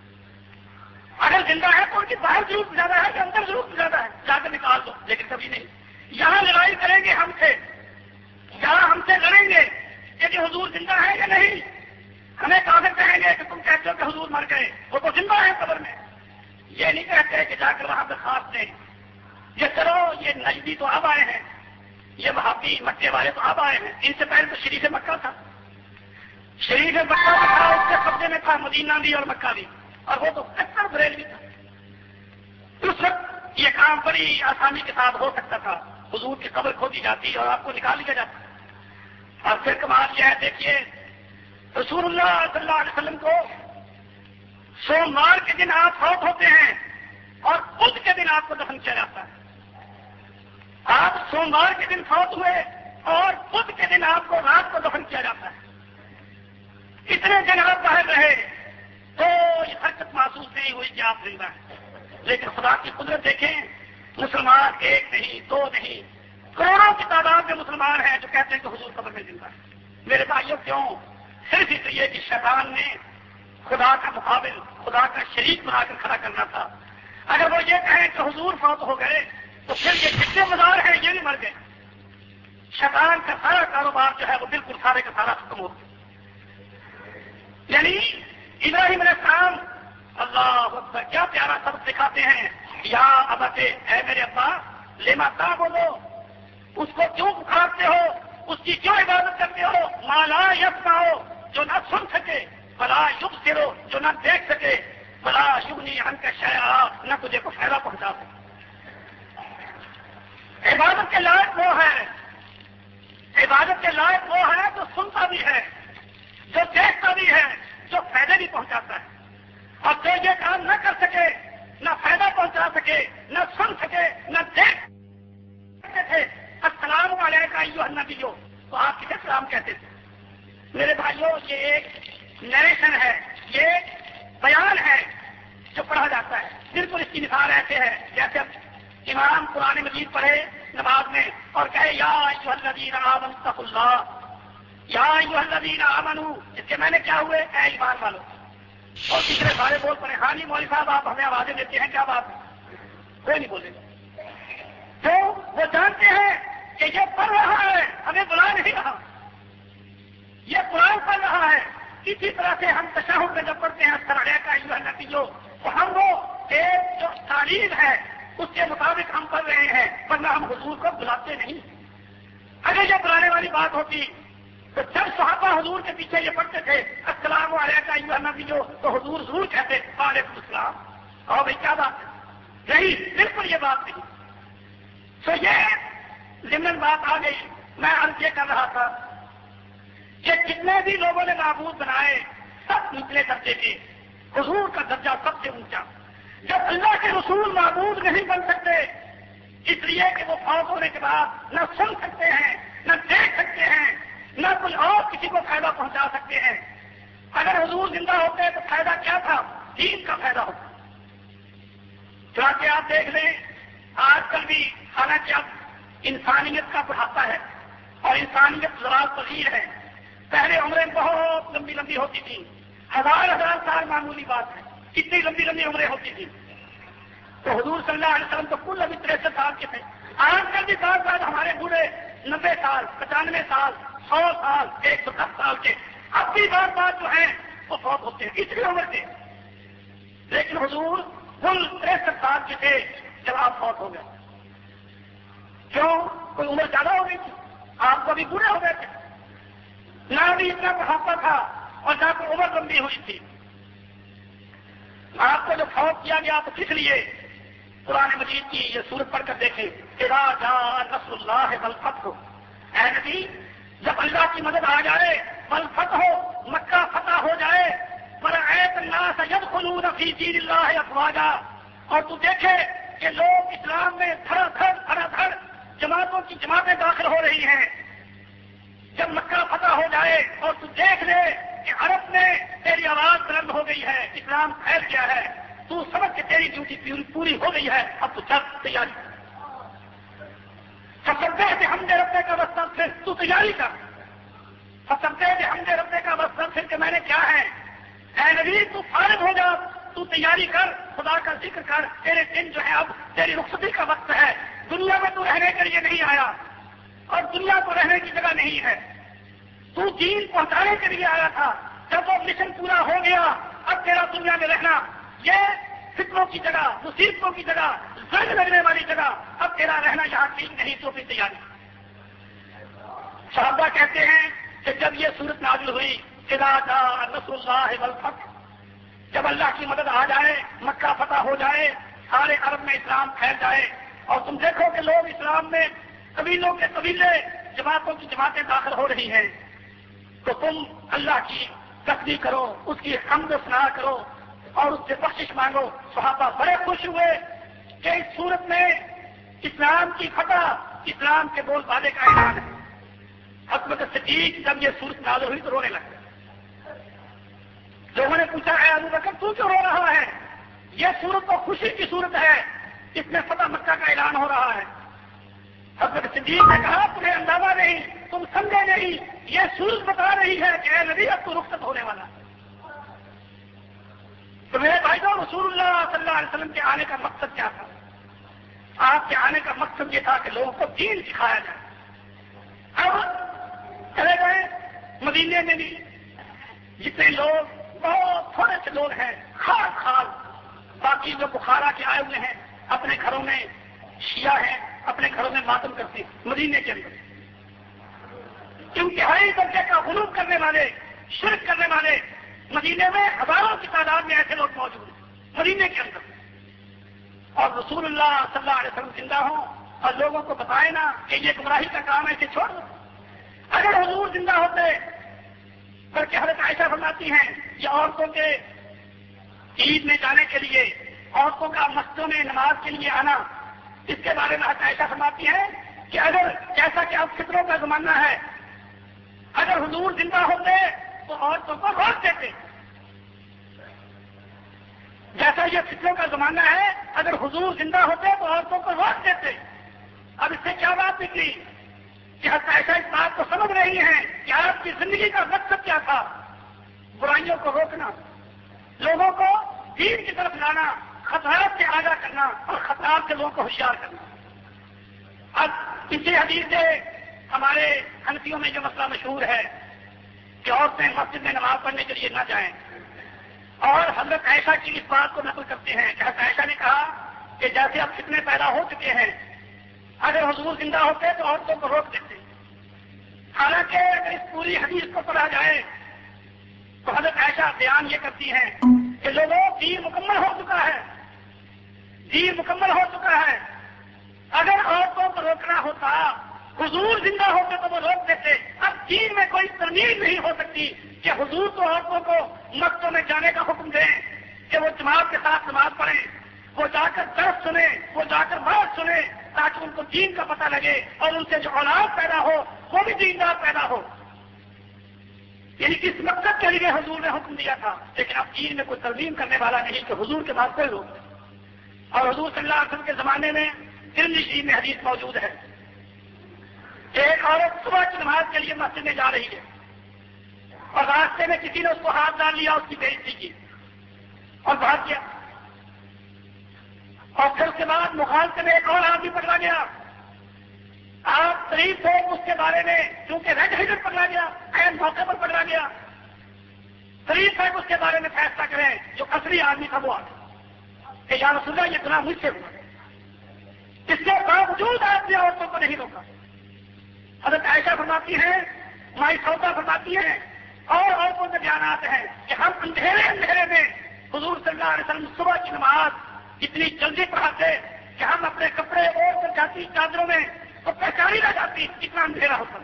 اگر زندہ ہے تو ان کی باہر ضرورت زیادہ ہے کہ اندر ضرورت زیادہ ہے، جا کر نکال دو، لیکن کبھی نہیں۔ یہاں لڑائی کریں گے ہم سے، یہاں ہم سے لڑیں گے کہ حضور زندہ ہے یا نہیں۔ ہمیں کافر کہیں گے کہ تم کہتے ہو کہ حضور مر گئے، وہ تو زندہ ہے قبر میں۔ یہ نہیں کہتے کہ جا کر وہاں درخواست دیں، یہ چلو یہ نجدی تو اب آئے ہیں، یہ وہابی مکے والے تو اب آئے ہیں، ان سے پہلے تو شریف مکہ تھا، شریف مکہ تھا، اس کے قبضے میں تھا مدینہ بھی اور مکہ بھی، اور وہ تو کچر بریلوی تھا۔ اس وقت یہ کام بڑی آسانی کے ساتھ ہو سکتا تھا، حضور کی قبر کھودی جاتی اور آپ کو نکال لیا جاتا۔ اور پھر کمال یہ ہے، دیکھیے رسول اللہ صلی اللہ علیہ وسلم کو سوموار کے دن آپ فوت ہوتے ہیں اور بدھ کے دن آپ کو دفن کیا جاتا ہے۔ آپ سوموار کے دن فوت ہوئے اور بدھ کے دن آپ کو رات کو دفن کیا جاتا ہے۔ اتنے دن آپ باہر رہے، کوئی حرکت محسوس نہیں ہوئی کہ آپ زندہ ہیں۔ لیکن خدا کی قدرت دیکھیں، مسلمان ایک نہیں دو نہیں کروڑوں کی تعداد میں مسلمان ہیں جو کہتے ہیں کہ حضور قبر میں زندہ ہے۔ میرے بھائیوں کیوں؟ صرف اس لیے کہ شیطان نے خدا کا مقابل خدا کا شریک بنا کر کھڑا کرنا تھا۔ اگر وہ یہ کہیں کہ حضور فوت ہو گئے تو پھر یہ جتنے مزار ہیں یہ نہیں مر گئے۔ شیطان کا سارا کاروبار جو ہے وہ بالکل سارے کا سارا ختم ہو گیا۔ یعنی ابراہیم علیہ السلام اللہ اکبر کیا پیارا سبق دکھاتے ہیں، یا ابت اے میرے ابا لما تعبدو، اس کو کیوں پکارتے ہو، اس کی کیوں عبادت کرتے ہو، ما لا یسمع، جو نہ سن سکے، ولا یبصر، جو نہ دیکھ سکے، ولا یغنی عنک شیئا، نہ تجھے کو فائدہ پہنچا سکے۔ عبادت کے لائق وہ ہے، عبادت کے لائق وہ ہے جو سنتا بھی ہے، جو دیکھتا بھی ہے، جو فائدے بھی پہنچاتا ہے۔ اور جو یہ کام نہ کر سکے، نہ فائدہ پہنچا سکے، نہ سن سکے، نہ دیکھ سکتے تھے، السلام علیکم ایھا النبی، تو آپ کسے سلام کہتے تھے؟ میرے بھائیوں یہ ایک نیریشن ہے، یہ ایک بیان ہے جو پڑھا جاتا ہے۔ بالکل اس کی مثال ایسے ہے جیسے امام قرآن مجید پڑھے نماز میں اور کہے یا ایھا الذین آمنوا اتقوا اللہ، یا ایھا الذین آمنوا، اس کے میں نے کیا ہوئے؟ اے ایمان والو۔ اور تیسرے سارے بول پڑے ہاں جی مولوی صاحب آپ ہمیں آوازیں دیتے ہیں، کیا بات ہے؟ کوئی نہیں بولے گا۔ تو وہ جانتے ہیں کہ یہ پڑھ رہا ہے، ہمیں بلا نہیں رہا، یہ قرآن پڑھ رہا ہے۔ اسی طرح سے ہم تشہد میں جب پڑھتے ہیں السلام علیکم ایھا النبی، تو ہم وہ ایک جو تعلیم ہے اس کے مطابق ہم پڑھ رہے ہیں، ورنہ ہم حضور کو بلاتے نہیں۔ اگر یہ بلانے والی بات ہوتی تو جب صحابہ حضور کے پیچھے یہ پڑھتے تھے السلام علیکم ایھا النبی، تو حضور ضرور کہتے وعلیکم السلام، اور بھائی کیا بات ہے؟ نہیں، بالکل یہ بات نہیں۔ تو یہ ضمن بات آ گئی۔ میں عرض یہ کر رہا تھا کہ جتنے بھی لوگوں نے معبود بنائے سب نچلے درجے کے، حضور کا درجہ سب سے اونچا۔ جب اللہ کے رسول معبود نہیں بن سکتے اس لیے کہ وہ فوت ہونے کے بعد نہ سن سکتے ہیں، نہ دیکھ سکتے ہیں، نہ کوئی اور کسی کو فائدہ پہنچا سکتے ہیں۔ اگر حضور زندہ ہوتے تو فائدہ کیا تھا؟ دین کا فائدہ ہوتا۔ چنانچہ آپ دیکھ لیں آج کل بھی، حالانکہ اب انسانیت کا بڑھاپا ہے اور انسانیت زوال پذیر ہے، پہلے عمریں بہت لمبی لمبی ہوتی تھی، ہزار ہزار سال معمولی بات ہے، کتنی لمبی لمبی عمریں ہوتی تھی. تو حضور صلی اللہ علیہ وسلم تو کل ابھی تریسٹھ سال کے تھے. آج کل بھی ساتھ ساتھ ہمارے بوڑھے نبے سال، پچانوے سال، سو سال، ایک سو دس سال کے اب بھی بات بات جو ہیں وہ فوت ہوتے ہیں اتنی عمر کے. لیکن حضور کل تریسٹھ سال کے تھے جب آپ فوت ہو گئے. کیوں؟ کوئی عمر زیادہ ہو گئی تھی؟ آپ کو ابھی بوڑھے ہو گئے تھے. نہ بھی اتنا بڑھاپا تھا اور نہ کوئی عمر لمبی ہوئی تھی. آپ کو جو فوت کیا گیا تو کس لیے؟ قرآن مجید کی یہ سورت پڑھ کر دیکھیں. اذا جاء نصر اللہ والفتح. اے نبی جب اللہ کی مدد آ جائے، والفتح ہو، مکہ فتح ہو جائے، فرأیت الناس یدخلون فی دین اللہ افواجا، اور تو دیکھے کہ لوگ اسلام میں دھڑا دھڑ دھڑا دھڑ جماعتوں کی جماعتیں داخل ہو رہی ہیں. جب مکہ فتح ہو جائے اور تو دیکھ لے کہ عرب میں تیری آواز بلند ہو گئی ہے، اسلام پھیل گیا ہے، تو سمجھ کے تیری ڈیوٹی پوری ہو گئی ہے، اب تو چل تیاری کر. فسبح بحمد ربک کا واسطہ پھر تو تیاری کر. فسبح بحمد ربک کا واسطہ پھر کہ میں نے کیا ہے. اے نبی تو فارغ ہو جا، تو تیاری کر، خدا کا ذکر کر. تیرے دن جو ہے اب تیری رخصتی کا وقت ہے. دنیا میں تو رہنے کے لیے نہیں آیا اور دنیا تو رہنے کی جگہ نہیں ہے. تو دین پہنچانے کے لیے آیا تھا. جب وہ مشن پورا ہو گیا اب تیرا دنیا میں رہنا یہ فتنوں کی جگہ، مصیبتوں کی جگہ، زنگ لگنے والی جگہ، اب تیرا رہنا یہاں ٹھیک نہیں. تو پھر تیاری. صحابہ کہتے ہیں کہ جب یہ صورت نازل ہوئی اذا جاء نصر اللہ والفتح، جب اللہ کی مدد آ جائے، مکہ فتح ہو جائے، سارے عرب میں اسلام پھیل جائے اور تم دیکھو کہ لوگ اسلام میں قبیلوں کے قبیلے، جماعتوں کی جماعتیں داخل ہو رہی ہیں، تو تم اللہ کی تسبیح کرو، اس کی حمد و ثنا کرو اور اس سے بخشش مانگو. صحابہ بڑے خوش ہوئے کہ اس صورت میں اسلام کی فتح، اسلام کے بول بالے کا اعلان ہے. حضرت صدیق جب یہ صورت نازل ہوئی تو رونے لگے. لوگوں نے پوچھا اے ابو بکر تو کیوں رو رہا ہے؟ یہ صورت تو خوشی کی صورت ہے، اس میں فتح مکہ کا اعلان ہو رہا ہے. حضرت صدیق نے کہا تمہیں اندازہ نہیں، تم سمجھے نہیں، یہ صورت بتا رہی ہے کہ اے نبی اب تو رخصت ہونے والا. تو میرے بھائیوں رسول اللہ صلی اللہ علیہ وسلم کے آنے کا مقصد کیا تھا؟ آپ کے آنے کا مقصد یہ تھا کہ لوگوں کو دین سکھایا جائے. اب چلے گئے مدینے میں بھی جتنے لوگ، بہت تھوڑے سے لوگ ہیں، خاص خاص، باقی جو بخارا کے آئے ہوئے ہیں اپنے گھروں میں شیعہ ہیں، اپنے گھروں میں ماتم کرتے ہیں. مدینے کے اندر انتہائی درجے کا غلو کرنے والے، شرک کرنے والے مدینے میں ہزاروں کی تعداد میں ایسے لوگ موجود ہیں مدینے کے اندر. اور رسول اللہ صلی اللہ علیہ وسلم زندہ ہوں اور لوگوں کو بتائے نا کہ یہ گمراہی کا کام ہے، اسے چھوڑ دو. اگر حضور زندہ ہوتے بلکہ حضرت عائشہ فرماتی ہیں یہ عورتوں کے عید میں جانے کے لیے، عورتوں کا مسجدوں میں نماز کے لیے آنا، اس کے بارے میں حضرت عائشہ فرماتی ہیں کہ اگر جیسا کہ اب فطروں کا زمانہ ہے، اگر حضور زندہ ہوتے تو عورتوں کو روک دیتے. جیسا یہ فطروں کا زمانہ ہے، اگر حضور زندہ ہوتے تو عورتوں کو روک دیتے. اب اس سے کیا بات نکلی کہ حضرت عائشہ اس بات کو سمجھ رہی ہیں کہ آپ کی زندگی کا مقصد کیا تھا؟ برائیوں کو روکنا، لوگوں کو دین کی طرف لانا، خطرات سے آگاہ کرنا اور خطرات سے لوگوں کو ہوشیار کرنا. اب اسی حدیث سے ہمارے حنفیوں میں جو مسئلہ مشہور ہے کہ عورتیں مسجد میں نماز پڑھنے کے لیے نہ جائیں، اور حضرت عائشہ کی اس بات کو نقل کرتے ہیں کہ حضرت عائشہ نے کہا کہ جیسے اب فتنے پیدا ہو چکے ہیں، اگر حضور زندہ ہوتے تو عورتوں کو روک دیتے. حالانکہ اگر اس پوری حدیث کو پڑھا جائے تو حضرت عائشہ بیان یہ کرتی ہیں کہ لوگوں دین مکمل ہو چکا ہے، دین مکمل ہو چکا ہے. اگر عورتوں کو روکنا ہوتا، حضور زندہ ہوتے تو وہ روک دیتے. اب دین میں کوئی ترمیم نہیں ہو سکتی کہ حضور تو عورتوں کو مسجدوں میں جانے کا حکم دیں کہ وہ جماعت کے ساتھ نماز پڑھیں، وہ جا کر درس سنیں، وہ جا کر بات سنیں تاکہ ان کو دین کا پتہ لگے اور ان سے جو اولاد پیدا ہو وہ بھی دیندار پیدا ہو. یعنی اس مقصد کے لیے حضور نے حکم دیا تھا. لیکن اب دین میں کوئی ترمیم کرنے والا نہیں کہ حضور کے بعد کوئی لوگ. اور حضور صلی اللہ علیہ وسلم کے زمانے میں ترمذی شریف میں حدیث موجود ہے، ایک عورت صبح کی نماز کے لیے مسجد میں جا رہی ہے اور راستے میں کسی نے اس کو ہاتھ ڈال لیا، اس کی بےعزتی کی اور بھاگ گیا. اور پھر اس کے بعد مخالفے میں ایک اور آدمی پکڑا گیا. آپ قریب تھے اس کے بارے میں، کیونکہ ریڈ ہینڈڈ پکڑا گیا، عین موقع پر پکڑا گیا. قریب تھے اس کے بارے میں فیصلہ کریں، جو اصلی آدمی تھا وہ آدمی کہ یا رسول اللہ یہ گناہ مجھ سے ہوا. اس کے باوجود آپ نے عورتوں کو نہیں روکا. حضرت عائشہ فرماتی ہیں، مائی سودا فرماتی ہیں، اور عورتوں کے بیانات ہیں کہ ہم اندھیرے اندھیرے میں حضور صلی اللہ علیہ وسلم صبح کی نماز اتنی جلدی پڑھاتے کہ ہم اپنے کپڑے اوڑھ کر جاتی چادروں میں تو پہچانی نہ جاتی، اتنا اندھیرا ہوتا.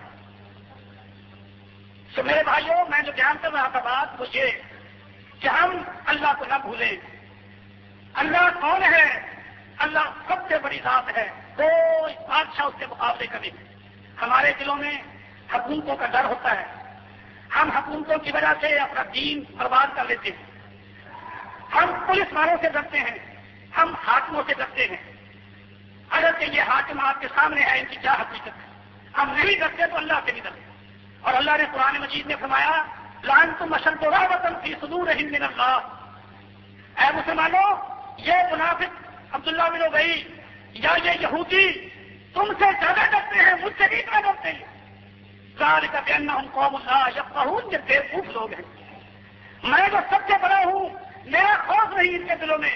تو میرے بھائیوں، میں جو بیان کر رہا تھا بات وہ یہ کہ ہم اللہ کو نہ بھولیں. اللہ کون ہے؟ اللہ سب سے بڑی ذات ہے، کوئی بادشاہ اس کے مقابلے کا نہیں. ہمارے دلوں میں حکومتوں کا ڈر ہوتا ہے، ہم حکومتوں کی وجہ سے اپنا دین برباد کر لیتے ہیں. ہم پولیس والوں سے ڈرتے ہیں، ہم حاکموں سے ڈرتے ہیں. اگر کہ یہ حاکم آپ کے سامنے ہے، ان کی کیا حقیقت ہے؟ ہم نہیں ڈرتے تو اللہ سے نہیں ڈرتے. اور اللہ نے قرآن مجید میں فرمایا لعنتم اشد رہبۃ فی صدورہم من اللہ. اے مسلمانوں، یہ منافق عبداللہ بن ابی یا یہ یہودی تم سے زیادہ ڈرتے ہیں، مجھ سے بھی اتنا ڈرتے ہیں. ذالک بانہم قوم لا یفقہون، یہ بیوقوف لوگ ہیں. میں جو سب سے بڑا ہوں، میرا خوف نہیں ان کے دلوں میں،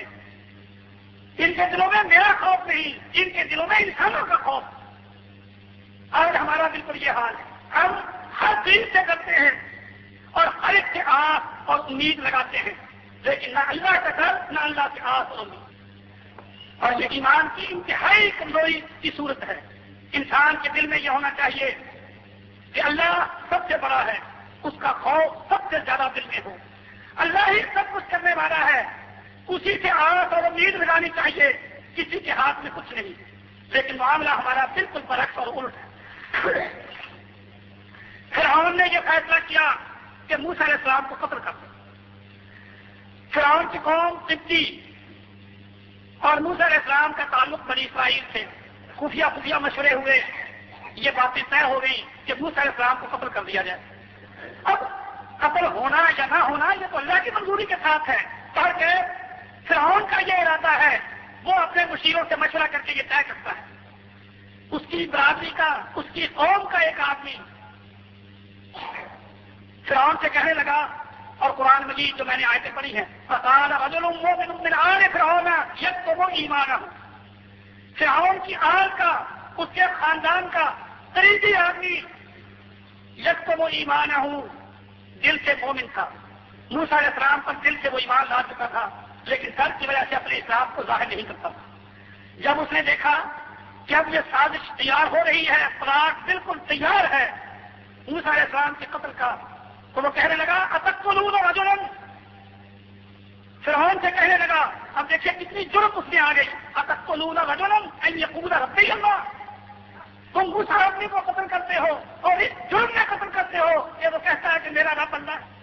ان کے دلوں میں میرا خوف نہیں، ان کے دلوں میں انسانوں کا خوف. آج ہمارا بالکل یہ حال ہے. ہم ہر دین سے ڈرتے ہیں اور ہر ایک سے آس اور امید لگاتے ہیں، لیکن نہ اللہ کا ڈر نہ اللہ سے آس اور امید. اور یہ ایمان کی انتہائی کمزوری کی صورت ہے. انسان کے دل میں یہ ہونا چاہیے کہ اللہ سب سے بڑا ہے، اس کا خوف سب سے زیادہ دل میں ہو. اللہ ہی سب کچھ کرنے والا ہے، اسی سے آس اور امید لگانی چاہیے، کسی کے ہاتھ میں کچھ نہیں. لیکن معاملہ ہمارا بالکل برعکس اور الٹ ہے. فرعون نے یہ فیصلہ کیا کہ موسیٰ علیہ السلام کو قتل کر دو. فرعون کی قوم قبطی اور موسیٰ علیہ السلام کا تعلق بنی اسرائیل سے. خفیہ خفیہ مشورے ہوئے، یہ باتیں طے ہو گئی کہ موسیٰ علیہ السلام کو قتل کر دیا جائے. اب قتل ہونا یا نہ ہونا یہ تو اللہ کی منظوری کے ساتھ ہے، تاکہ فرعون کا یہ ارادہ ہے، وہ اپنے مشیروں سے مشورہ کر کے یہ طے کرتا ہے. اس کی برادری کا، اس کی قوم کا ایک آدمی فرعون سے کہنے لگا، اور قرآن مجید جو میں نے آیتیں پڑھی ہیں، فقال رجل مؤمن من آل فرعون یکتم ایمانہ. فرعون کی آل کا، اس کے خاندان کا قریبی آدمی یکتم ایمانہ دل سے مومن تھا. موسیٰ علیہ السلام پر دل سے وہ ایمان لا چکا تھا، لیکن ڈر کی وجہ سے اپنے اسلام کو ظاہر نہیں کرتا تھا. جب اس نے دیکھا کہ اب یہ سازش تیار ہو رہی ہے، پلاٹ بالکل تیار ہے موسیٰ علیہ السلام کے قتل کا، تو وہ کہنے لگا اتقتلون رجلا. فرعون سے کہنے لگا، اب دیکھیے کتنی جرت اس میں آ گئی، اتقتلون رجلا ان یقول ربی اللہ. تم اس آدمی کو قتل کرتے ہو اور اس جرم میں قتل کرتے ہو کہ وہ کہتا ہے کہ میرا رب اللہ ہے.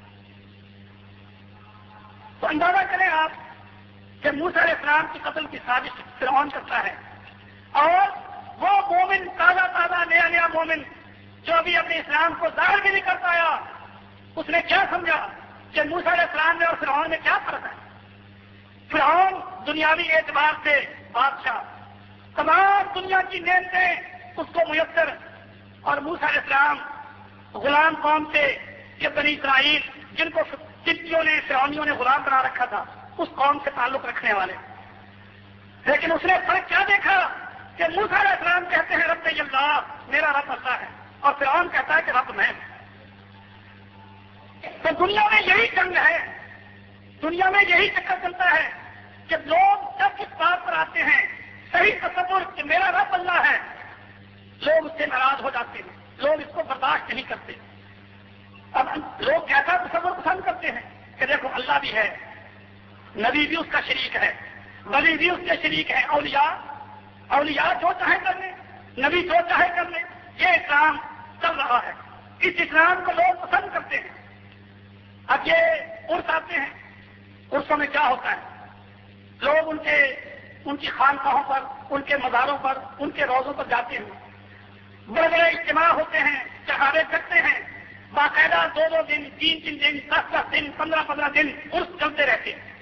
تو اندازہ کریں آپ کہ موسیٰ علیہ السلام کی قتل کی سازش فرعون کرتا ہے، اور وہ مومن تازہ تازہ نیا نیا مومن جو ابھی اپنے اسلام کو ظاہر بھی نہیں کر پایا، اس نے کیا سمجھا کہ موسیٰ علیہ السلام میں اور فرعون میں کیا فرق ہے. فرعون دنیاوی اعتبار سے بادشاہ، تمام دنیا کی نعمتیں اس کو میسر، اور موسیٰ علیہ السلام غلام قوم سے، یہ بنی اسرائیل جن کو قبطیوں نے، فرعونیوں نے غلام بنا رکھا تھا، اس قوم سے تعلق رکھنے والے. لیکن اس نے فرق کیا دیکھا کہ موسیٰ علیہ السلام کہتے ہیں رب اللہ، میرا رب اللہ ہے، اور فرعون کہتا ہے کہ رب میں. تو دنیا میں یہی جنگ ہے، دنیا میں یہی چکر چلتا ہے کہ لوگ جب اس بات پر آتے ہیں صحیح تصور کہ میرا رب اللہ ہے، لوگ اس سے ناراض ہو جاتے ہیں، لوگ اس کو برداشت نہیں کرتے. اب لوگ کیسا تصور پسند کرتے ہیں کہ دیکھو اللہ بھی ہے، نبی بھی اس کا شریک ہے، ولی بھی اس کے شریک ہے، اولیاء اولیاء جو چاہے کر لیں، نبی جو چاہے کر لیں. یہ اسلام چل رہا ہے، اس اسلام کو لوگ پسند کرتے ہیں. اب یہ عرس آتے ہیں، عرسوں میں کیا ہوتا ہے، لوگ ان کے ان کی خانقاہوں پر، ان کے مزاروں پر، ان کے روزوں پر جاتے ہیں، بڑے بڑے اجتماع ہوتے ہیں، چڑھاوے کرتے ہیں، باقاعدہ دو دو دن تین تین دن دس دس دن پندرہ پندرہ دن عرس چلتے رہتے ہیں۔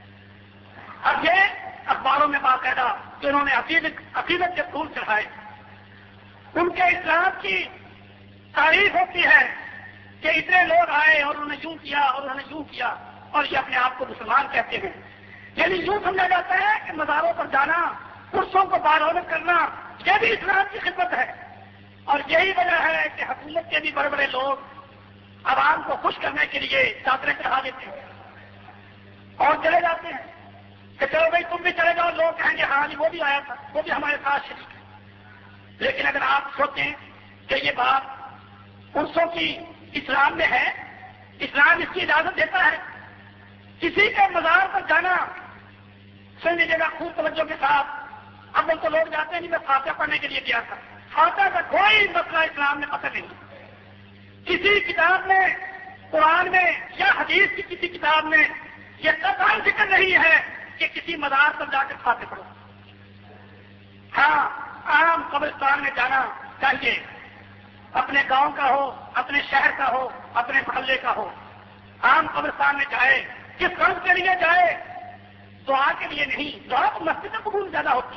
اب یہ اخباروں میں باقاعدہ کہ انہوں نے عقیدت عقیدت کے پھول چڑھائے، ان کے اسلام کی تعریف ہوتی ہے کہ اتنے لوگ آئے اور انہوں نے یوں کیا اور انہوں نے یوں کیا، اور یہ اپنے آپ کو مسلمان کہتے ہیں۔ یعنی یوں سمجھا جاتا ہے کہ مزاروں پر جانا، عرسوں کو بارونق کرنا، یہ بھی اسلام کی خدمت ہے۔ اور یہی وجہ ہے کہ حکومت کے بھی بڑے بڑے لوگ عوام کو خوش کرنے کے لیے چادریں چڑھا دیتے ہیں اور چلے جاتے ہیں کہ چلو بھائی تم بھی چلے جاؤ، لوگ کہیں گے ہاں جی وہ بھی آیا تھا، وہ بھی ہمارے ساتھ شریک ہے۔ لیکن اگر آپ سوچیں کہ یہ بات عرسوں کی اسلام میں ہے، اسلام اس کی اجازت دیتا ہے، کسی کے مزار پر جانا، سن لیجیے گا خوب توجہ کے ساتھ، اب وہ تو لوگ جاتے ہیں نہیں، میں فاتحہ پڑھنے کے لیے گیا تھا، فاتحہ کا کوئی مسئلہ اسلام میں پتہ نہیں، کسی کتاب میں، قرآن میں یا حدیث کی کسی کتاب میں یہ قطعاً ذکر نہیں ہے کہ کسی مزار پر جا کر فاتحہ پڑھو۔ ہاں، عام قبرستان میں جانا چاہیے، اپنے گاؤں کا ہو، اپنے شہر کا ہو، اپنے محلے کا ہو، عام قبرستان میں جائے، کس غرض کے لیے جائے؟ دعا کے لیے نہیں، دعا تو مسجد میں قبول زیادہ ہوتی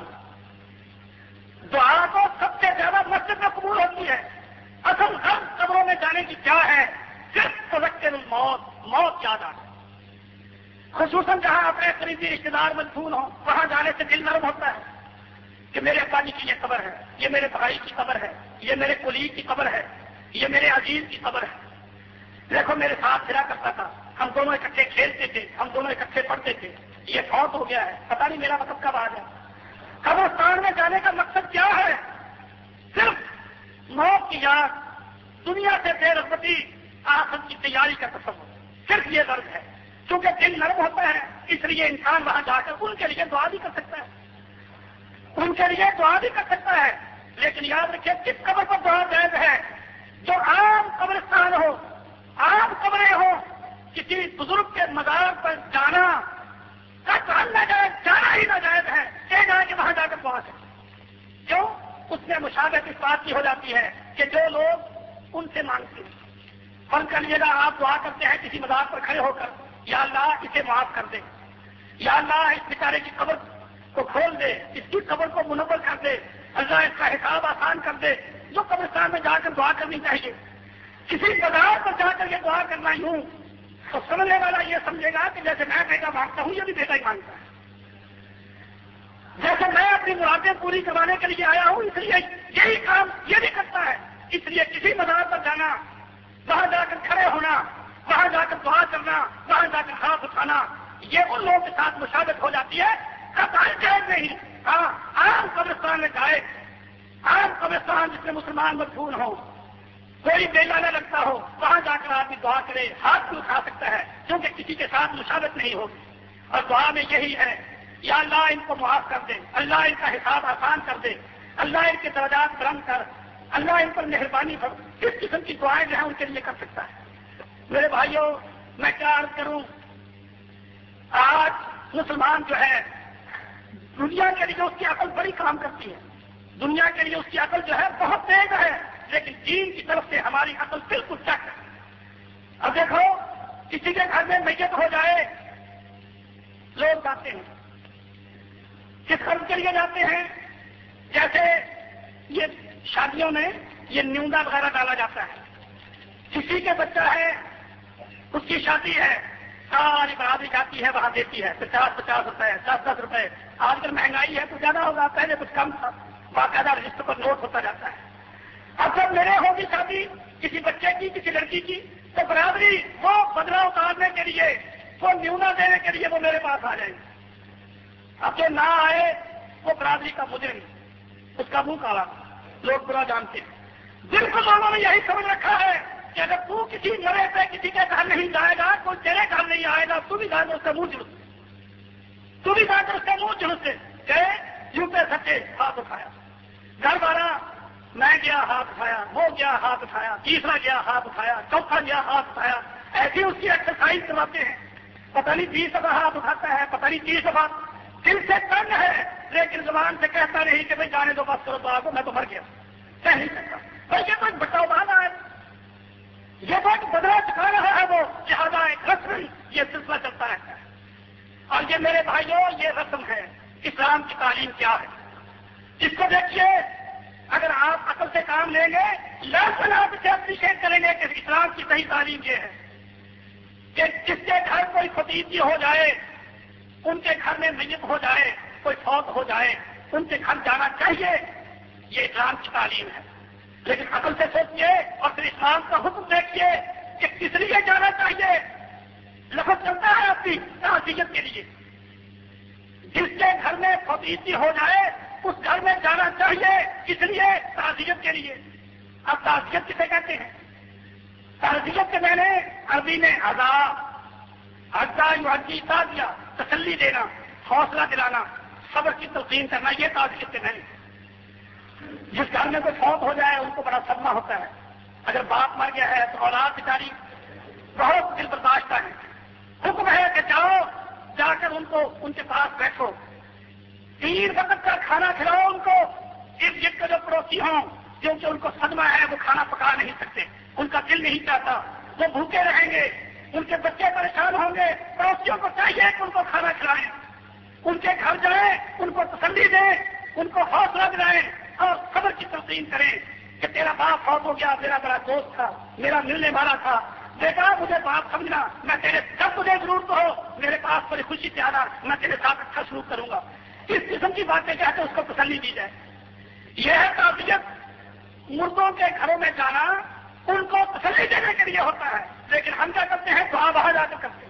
ہے، دعا تو سب سے زیادہ مسجد میں قبول ہوتی ہے۔ اصل غرض قبروں میں جانے کی کیا ہے؟ صرف تذکر الموت، موت یاد آنا، خصوصاً جہاں اپنے قریبی رشتے دار مدفون ہوں، وہاں جانے سے دل نرم ہوتا ہے کہ میرے ابا جی کی یہ قبر ہے، یہ میرے بھائی کی قبر ہے، یہ میرے کلی کی قبر ہے، یہ میرے عزیز کی قبر ہے۔ دیکھو میرے ساتھ پھرا کرتا تھا، ہم دونوں اکٹھے کھیلتے تھے، ہم دونوں اکٹھے پڑھتے تھے، یہ فوت ہو گیا ہے، پتہ نہیں میرا وقت کب آ گیا۔ قبرستان میں جانے کا مقصد کیا ہے؟ صرف موت کی یاد، دنیا سے بے رغبتی، آخرت کی تیاری کا تصور، صرف یہ غرض ہے۔ کیونکہ دل نرم ہوتا ہے، اس لیے انسان وہاں جا کر ان کے لیے دعا بھی کر سکتا ہے، ان کے لیے دعا بھی کر سکتا ہے۔ لیکن یاد رکھیں، کس قبر پر دعا جائز ہے؟ جو عام قبرستان ہو، عام قبریں ہوں، کسی بزرگ کے مزار پر جانا قطعاً ناجائز، جانا ہی ناجائز ہے، کہ جا کے وہاں جا کر دعا کریں۔ کیوں؟ اس میں مشابہت اس بات کی ہو جاتی ہے کہ جو لوگ ان سے مانگتے ہیں، فرض کر لیجیے گا آپ دعا کرتے ہیں کسی مزار پر کھڑے ہو کر، یا اللہ اسے معاف کر دے، یا اللہ اس بیچارے کی قبر کو کھول دے، اس کی قبر کو منور کر دے، اللہ اس کا حساب آسان کر دے۔ جو قبرستان میں جا کر دعا کرنی چاہیے، کسی مزار پر جا کر یہ دعا کرنا یوں تو سمجھنے والا یہ سمجھے گا کہ جیسے میں بیٹا مانگتا ہوں، یہ بھی بیٹا ہی مانگتا ہے، جیسے میں اپنی مرادیں پوری کروانے کے لیے آیا ہوں، اس لیے یہی کام یہ بھی کرتا ہے۔ اس لیے کسی مزار پر جانا، وہاں جا کر کھڑے ہونا، وہاں جا کر دعا کرنا، وہاں جا کر ہاتھ اٹھانا، یہ ان لوگوں کے ساتھ مشابہت ہو جاتی ہے، قطعاً جائز نہیں۔ ہاں، عام قبرستان میں جائے، عام قبرستان جس میں مسلمان مدفون ہو، کوئی میلہ نہ لگتا ہو، وہاں جا کر آدمی دعا کرے، ہاتھ بھی اٹھا سکتا ہے، کیونکہ کسی کے ساتھ مشابہت نہیں ہوگی۔ اور دعا میں یہی ہے، یا اللہ ان کو معاف کر دے، اللہ ان کا حساب آسان کر دے، اللہ ان کے درجات بلند کر، اللہ ان پر مہربانی کر۔ کس قسم کی دعائیں جو ہیں ان کے لیے کر سکتا ہے۔ میرے بھائیوں، میں کیا عرض کروں، آج مسلمان جو ہے دنیا کے لیے اس کی عقل بڑی کام کرتی ہے، دنیا کے لیے اس کی عقل جو ہے بہت تیز ہے، لیکن دین کی طرف سے ہماری عقل بالکل چک ہے۔ اب دیکھو، کسی کے گھر میں میت ہو جائے، لوگ جاتے ہیں، کس غرض کے لیے جاتے ہیں؟ جیسے یہ شادیوں میں یہ نیوندا وغیرہ ڈالا جاتا ہے، کسی کے بچہ ہے، اس کی شادی ہے، ساری برادری جاتی ہے، وہاں دیتی ہے پچاس پچاس روپے، دس دس روپے۔ آج کل مہنگائی ہے تو زیادہ ہوگا، پہلے کچھ کم تھا، باقاعدہ رجسٹر پر نوٹ ہوتا جاتا ہے۔ اب جب میرے ہوگی شادی کسی بچے کی، کسی لڑکی کی، تو برادری وہ بدلہ اتارنے کے لیے، وہ نیونا دینے کے لیے وہ میرے پاس آ جائے گی۔ اب جو نہ آئے وہ برادری کا مجرم، اس کا منہ کالا، لوگ برا جانتے ہیں۔ بالکل لوگوں نے یہی سمجھ رکھا ہے کہ اگر تو کسی مرے پہ کسی کے گھر نہیں جائے گا، کوئی تیرے گھر نہیں آئے گا، تو بھی جا کر اس کا منہ جھلس تو بھی جا کر اس کا منہ جھلس گئے، یوں پہ سچے ہاتھ اٹھایا، گھر بارہ، میں گیا ہاتھ اٹھایا، وہ گیا ہاتھ اٹھایا، تیسرا گیا ہاتھ اٹھایا، چوتھا گیا ہاتھ اٹھایا، ایسی اس کی ایکسرسائز کرواتے ہیں۔ پتہ نہیں بیس دفعہ ہاتھ اٹھاتا ہے، پتہ نہیں تیس دفعہ، دل سے تنگ ہے لیکن زبان سے کہتا نہیں کہ بھائی جانے دو، بس کرو، تو میں تو مر گیا، کہہ نہیں سکتا۔ بھائی یہ کوئی بٹا بہانا ہے، یہ بات بدلا چکا رہا ہے وہ، لہٰذا ایک رسم یہ سلسلہ چلتا رہتا ہے. اور یہ میرے بھائیوں یہ رسم ہے. اسلام کی تعلیم کیا ہے اس کو دیکھیے. اگر آپ عقل سے کام لیں گے لازماً آپ اسے اپریشیٹ کریں گے کہ اسلام کی صحیح تعلیم یہ ہے کہ جس کے گھر کوئی فتیجی ہو جائے، ان کے گھر میں میت ہو جائے، کوئی فوت ہو جائے، ان کے گھر جانا چاہیے. یہ اسلام کی تعلیم ہے. لیکن عقل سے سوچیے اور پھر اسلام کا حکم دیکھیے کہ کس لیے جانا چاہیے. لفظ چلتا ہے اپنی تعزیت کے لیے. جس کے گھر میں فتیجی ہو جائے اس گھر میں جانا چاہیے، اس لیے تعزیت کے لیے. اب تعزیت کسے کہتے ہیں؟ تعزیت کے میں نے عربی میں عذاب اجزا یو حجی دیا، تسلی دینا، حوصلہ دلانا، صبر کی تلقین کرنا، یہ تعزیت کے میں نے. جس گھر میں کوئی فوت ہو جائے ان کو بڑا صدمہ ہوتا ہے. اگر باپ مر گیا ہے تو اولاد بیچاری بہت دل برداشت ہے. حکم ہے کہ جاؤ جا کر ان کو ان کے پاس بیٹھو، تین وقت کا کھانا کھلاؤ ان کو. ارد گرد کے جو پڑوسی ہوں کیونکہ ان کو صدمہ ہے وہ کھانا پکا نہیں سکتے، ان کا دل نہیں چاہتا، وہ بھوکے رہیں گے، ان کے بچے پریشان ہوں گے. پڑوسیوں کو چاہیے کہ ان کو کھانا کھلائیں، ان کے گھر جائیں، ان کو تسلی دیں، ان کو حوصلہ دلائیں اور صبر کی تلقین کریں کہ تیرا باپ فوت ہو گیا، میرا بڑا دوست تھا، میرا ملنے والا تھا، بیٹا مجھے باپ سمجھنا، میں تیرے جب تجھے ضرورت ہو میرے پاس بڑی خوشی سے آنا، میں تیرے ساتھ اچھا سلوک کروں گا. اس قسم کی باتیں کہتے اس کو تسلی دی جائے. یہ ہے تعزیت. مردوں کے گھروں میں جانا ان کو تسلی دینے کے لیے ہوتا ہے، لیکن ہم کیا کرتے ہیں؟ دعا باہر جا کر کرتے ہیں.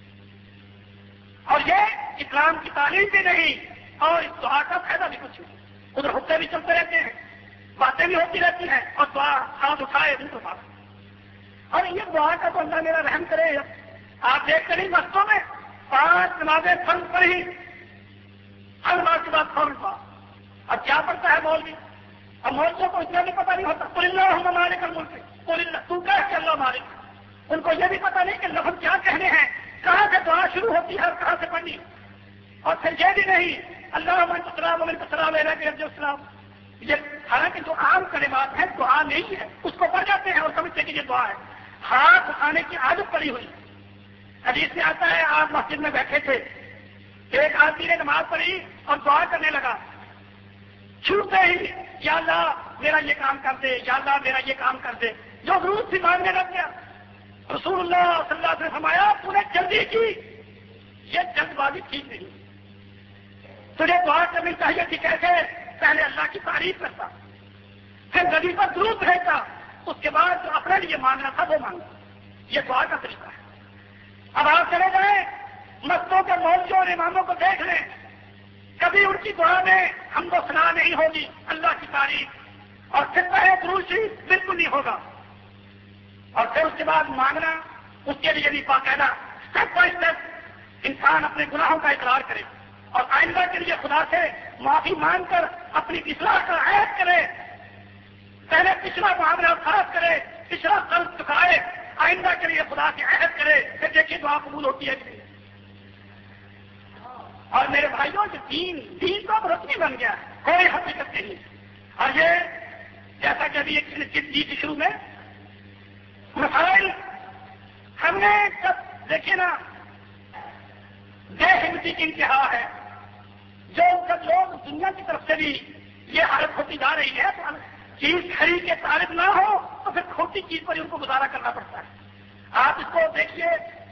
اور یہ اسلام کی تعلیم بھی نہیں اور اس دعا کا فائدہ بھی کچھ نہیں. ادھر حصے بھی چلتے رہتے ہیں، باتیں بھی ہوتی رہتی ہیں اور دعا ہاتھ اٹھائے ان کو بات. اور یہ دعا کا تو اللہ میرا رحم کرے. آپ دیکھتے نہیں مسجدوں میں پانچ نمازیں فرض پڑھی، ہر نماز کے بعد فوراً دعا. اب کیا پڑھتا ہے مولوی؟ اب مولویوں کو اتنا بھی پتہ نہیں ہوتا قل اللہم مالک الملک، قل اللہ تو کہہ کہ اللہ مالک. ان کو یہ بھی پتہ نہیں کہ لفظ کیا کہنے ہیں، کہاں سے دعا شروع ہوتی ہے اور کہاں سے پڑھنی. اور پھر یہ بھی نہیں اللہ من السلام ومن السلام علیہ السلام. یہ حالانکہ جو عام کلمات ہیں دعا نہیں ہے، اس کو پڑھ جاتے ہیں اور سمجھتے ہیں کہ یہ دعا ہے. ہاتھ اٹھانے کی عادت پڑی ہوئی. حدیث میں آتا ہے آپ مسجد میں بیٹھے تھے، ایک آدمی نے نماز پڑھی اور دعا کرنے لگا. چھوٹتے ہی یا اللہ میرا یہ کام کر دے، یا اللہ میرا یہ کام کر دے، جو ضرورت تھی مانگنے لگ گیا. رسول اللہ صلی اللہ علیہ وسلم فرمایا تو نے جلدی کی، یہ جلد بازی ٹھیک نہیں. تجھے دعا کرنی چاہیے تھی کیسے؟ پہلے اللہ کی تعریف کرتا، پھر نبی پر درود بھیجتا، اس کے بعد جو اپنے لیے مانگنا تھا وہ مانگا. یہ دعا کا طریقہ ہے. اب آپ چلے جائیں مسجدوں کے مولویوں اور اماموں کو دیکھ لیں، کبھی ان کی دعا میں ہم کو سنا نہیں ہوگی اللہ کی تعریف، اور پھر پہلے درود شریف بالکل نہیں ہوگا. اور پھر اس کے بعد مانگنا اس کے لیے بھی باقاعدہ اسٹیپ بائی اسٹیپ انسان اپنے گناہوں کا اقرار کرے اور آئندہ کے لیے خدا سے معافی مانگ کر اپنی اصلاح کا عہد کرے. پہلے پچھلا معاملہ خاص کرے، پچھلا قرض چکائے، آئندہ کے لیے خدا سے عہد کرے، پھر دیکھیے دعا قبول ہوتی ہے کہ نہیں. اور میرے بھائیوں جو دین دین تو اب رسمی بن گیا، کوئی حقیقت نہیں. اور یہ جیسا کہ ابھی ایک چیز دی تھی شروع میں، مسائل ہم نے جب دیکھے نا بے ہمتی کی انتہا ہے. جو جب لوگ دنیا کی طرف سے بھی یہ حالت ہوتی جا رہی ہے تو چیز کھری کے طالب نہ ہو تو پھر کھوٹی چیز پر ان کو گزارا کرنا پڑتا ہے. آپ اس کو دیکھیے،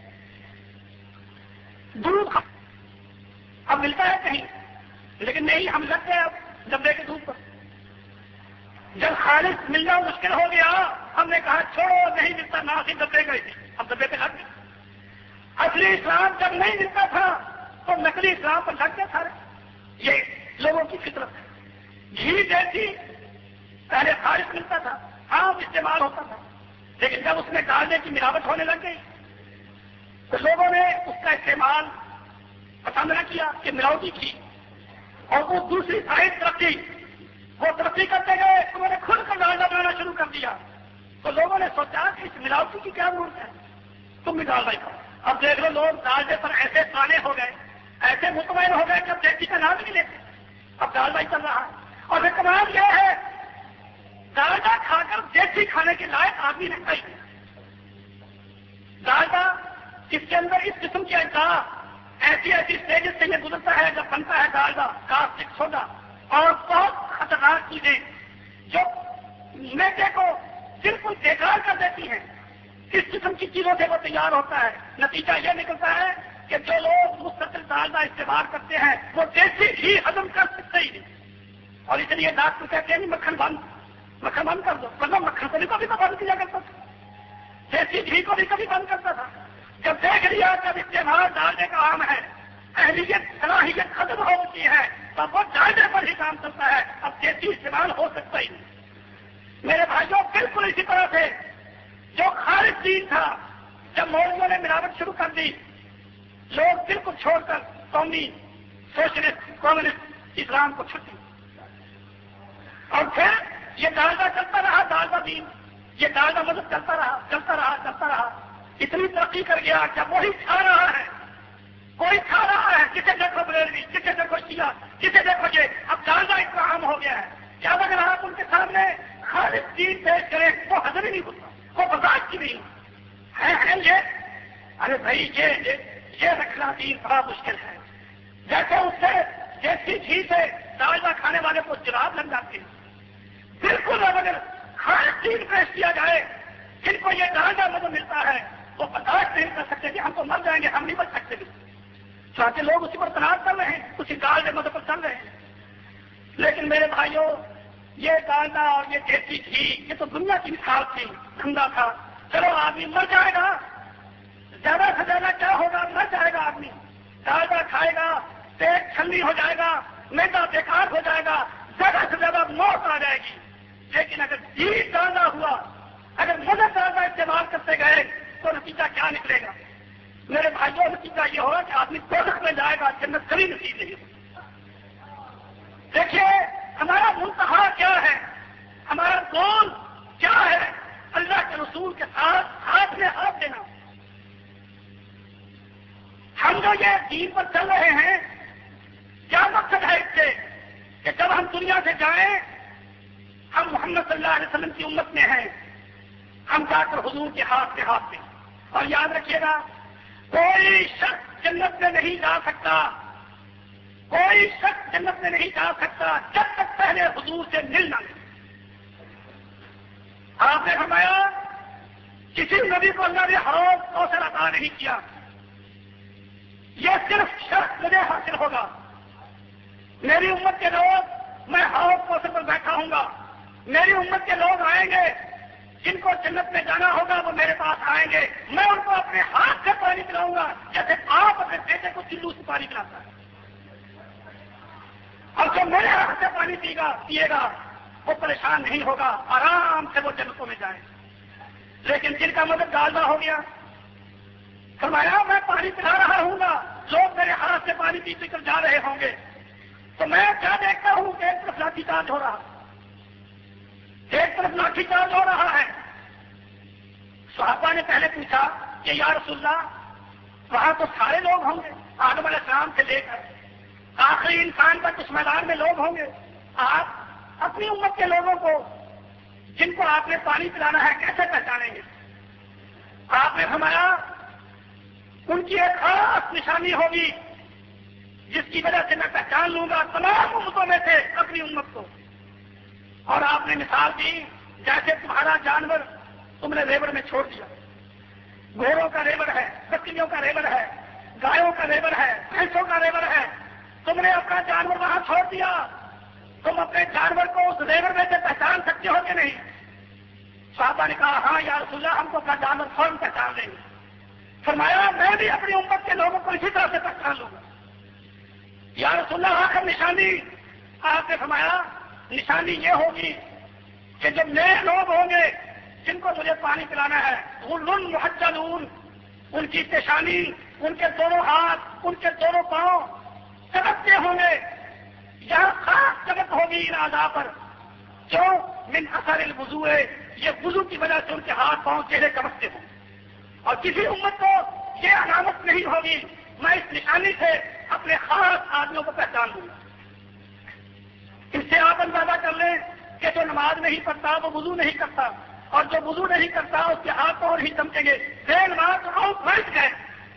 دودھ اب ملتا ہے کہیں، لیکن نہیں ہم لگتے ہیں اب ڈبے کے دودھ پر. جب خالص ملنا مشکل ہو گیا ہم نے کہا چھوڑو نہیں ملتا، نہ ہی ڈبے گئے تھے، اب ڈبے پہ لگ گئے. اصلی اسلام جب نہیں ملتا تھا تو نقلی اسلام پر لگ گئے سارے. یہ لوگوں کی فطرت ہے. گھی جیسی پہلے خالص ملتا تھا، عام استعمال ہوتا تھا، لیکن جب اس میں ڈالنے کی ملاوٹ ہونے لگ گئی تو لوگوں نے اس کا استعمال پسند نہ کیا کہ ملاوٹی کی، اور وہ دوسری سائڈ ترقی وہ ترقی کرتے گئے، انہوں نے کھل کر ڈالڈا بنانا شروع کر دیا. تو لوگوں نے سوچا کہ اس ملاوٹی کی کیا ضرورت ہے، تم بھی ڈالڈا ہی کرو. اب دیکھ لو لوگ ڈالڈے پر ایسے تانے ہو گئے، ایسے مطمئن ہو گئے کہ اب دیسی کا نام نہیں لیتے، اب ڈالڈا ہی چل رہا ہے. اور پھر کمال یہ ہے ڈالڈا کھا کر دیسی کھانے کے لائق آدمی رہتا ہی نہیں. اس کے اندر اس قسم کی اجزاء ایسی ایسی اسٹیجز سے یہ گزرتا ہے جب بنتا ہے ڈالڈا، کاسٹک سوڈا اور بہت خطرناک چیزیں جو میدے کو بالکل بیکار کر دیتی ہیں، اس قسم کی چیزوں سے وہ تیار ہوتا ہے۔ نتیجہ یہ نکلتا ہے کہ جو لوگ مستقل ڈالڈا استعمال کرتے ہیں وہ دیسی گھی ہضم کر سکتے ہی نہیں، اور اس لیے ڈاکٹر کہتے ہیں مکھن بند مکھن بند کر دو، ورنہ مکھن کو بھی کبھی تو بند کیا کرتا تھا، دیسی گھی کو بھی کبھی بند کرتا تھا۔ جب دیکھ لیا جب استعمال ڈالنے کا عام ہے، اہلیت صلاحیت ختم ہو چکی ہے، تب وہ ڈالنے پر ہی کام کرتا ہے، اب دیسی استعمال ہو سکتا ہی نہیں۔ میرے بھائیوں بالکل اسی طرح سے جو خالص دین تھا، جب مولویوں نے ملاوٹ شروع کر دی، لوگ بالکل چھوڑ کر قومی سوشلسٹ کمیونسٹ اسلام کو چھٹی، اور پھر یہ ڈالڈا چلتا رہا، ڈالڈا دین، یہ ڈالڈا مدد چلتا رہا چلتا رہا چلتا رہا اتنی ترقی کر گیا جب وہی کھا رہا ہے، کوئی کھا رہا ہے، کسے دیکھو بریلوی، کسے دیکھو شیعہ، کسے دیکھو یہ، اب ڈالڈا اتنا عام ہو گیا ہے کہ اب اگر آپ ان کے سامنے خالص دین پیش کریں وہ حضر ہی نہیں ہوتا، وہ برداشت کی نہیں ہے, ہے یہ ارے بھائی یہ یہ رکھنا دین بڑا مشکل ہے۔ جیسے اس سے دیسی گھی سے ڈالڈا کھانے والے کو جراب لگ جاتے ہیں، بالکل اب اگر خالص دین پیش کیا جائے، جن کو یہ ڈالڈا مدد ملتا ہے وہ برداشت نہیں کر سکتے کہ ہم تو مر جائیں گے، ہم نہیں بچ سکتے بھی، چاہتے لوگ اسی پر تناز کر رہے ہیں، اسی ڈالڈے مدد پر چل رہے ہیں۔ لیکن میرے بھائیوں یہ ڈالڈا اور یہ دیسی گھی یہ تو دنیا کی مثال تھی، دھندا تھا، چلو آدمی مر جائے گا، زیادہ سے زیادہ کیا ہوگا، مر جائے گا آدمی، ڈالڈا کھائے گا، پیٹ چھلنی ہو جائے گا، میدا بیکار ہو جائے گا، زیادہ سے زیادہ موت آ جائے گی۔ لیکن اگر گھی ڈالڈا ہوا، اگر مدد ڈالڈا استعمال کرتے گئے تو نتیجہ کیا نکلے گا؟ میرے بھائیوں نتیجہ یہ ہوگا کہ آدمی دوزخ میں جائے گا، جنت کبھی نصیب نہیں ہوگی۔ دیکھیے ہمارا منتہا کیا ہے، ہمارا گول کیا ہے؟ اللہ کے رسول کے ساتھ ہاتھ میں ہاتھ دینا۔ ہم جو یہ دین پر چل رہے ہیں، کیا مقصد ہے اس سے کہ جب ہم دنیا سے جائیں ہم محمد صلی اللہ علیہ وسلم کی امت میں ہیں، ہم جا کر حضور کے ہاتھ میں ہاتھ دیں۔ اور یاد رکھیے گا کوئی شخص جنت میں نہیں جا سکتا، کوئی شخص جنت میں نہیں جا سکتا جب تک پہلے حضور سے مل نہ لے۔ آپ نے فرمایا کسی نبی کو اللہ نے حوض کوثر عطا نہیں کیا، یہ صرف شرط مجھے حاصل ہوگا، میری امت کے لوگ، میں حوض کوثر پر بیٹھا ہوں گا، میری امت کے لوگ آئیں گے جن کو جنت میں جانا ہوگا وہ میرے پاس آئیں گے، میں ان کو اپنے ہاتھ سے پانی پلاؤں گا جیسے آپ اپنے بیٹے کو چلو سے پانی پلاتا ہے، اور جو میرے ہاتھ سے پانی پی گا پیے گا وہ پریشان نہیں ہوگا، آرام سے وہ جنتوں میں جائیں۔ لیکن جن کا مدد ڈالنا ہو گیا، فرمایا میں پانی پلا رہا ہوں گا، لوگ میرے ہاتھ سے پانی پی پی کر جا رہے ہوں گے، تو میں کیا دیکھتا ہوں کہ ایک طرف لاٹھی چارج ہو رہا، ایک طرف لاٹھی چارج ہو رہا ہے۔ صحابہ نے پہلے پوچھا کہ یا رسول اللہ وہاں تو سارے لوگ ہوں گے، آدم علیہ السلام سے لے کر آخری انسان تک اس میدان میں لوگ ہوں گے، آپ اپنی امت کے لوگوں کو جن کو آپ نے پانی پلانا ہے کیسے پہچانیں گے؟ آپ نے فرمایا ان کی ایک خاص نشانی ہوگی جس کی وجہ سے میں پہچان لوں گا تمام امتوں میں سے اپنی امت کو۔ اور آپ نے مثال دی جیسے تمہارا جانور تم نے ریوڑ میں چھوڑ دیا، گھوڑوں کا ریوڑ ہے، بکریوں کا ریوڑ ہے، گایوں کا ریوڑ ہے، بھینسوں کا ریوڑ ہے، تم نے اپنا جانور وہاں چھوڑ دیا، تم اپنے جانور کو اس ریوڑ میں سے پہچان سکتے ہو کہ نہیں؟ صحابہ نے کہا ہاں یا رسول اللہ ہم کو اپنا جانور فوراً پہچان لیں گے۔ فرمایا میں بھی اپنی امت کے لوگوں کو اسی طرح سے پہچان لوں گا۔ یا رسول اللہ آخر نشانی، آپ نے فرمایا نشانی یہ ہوگی کہ جب نئے لوگ ہوں گے جن کو مجھے پانی پلانا ہے، غلن محجلون، ان کی پیشانی، ان کے دونوں ہاتھ، ان کے دونوں پاؤں چمکتے ہوں گے، یہاں خاص چمک ہوگی ان اعضاء پر جو من اثر الوضوء، یہ وضو کی وجہ سے ان کے ہاتھ پاؤں چہرے چمکتے ہوں، اور کسی امت کو یہ علامت نہیں ہوگی، میں اس نشانی سے اپنے خاص آدمیوں کو پہچان لوں گا۔ اس سے آپ اندازہ کر لیں کہ جو نماز نہیں پڑھتا وہ وضو نہیں کرتا، اور جو وضو نہیں کرتا اس کے ہاتھ پاؤں نہیں چمکیں گے، بے نماز آؤٹ بیٹھ گئے،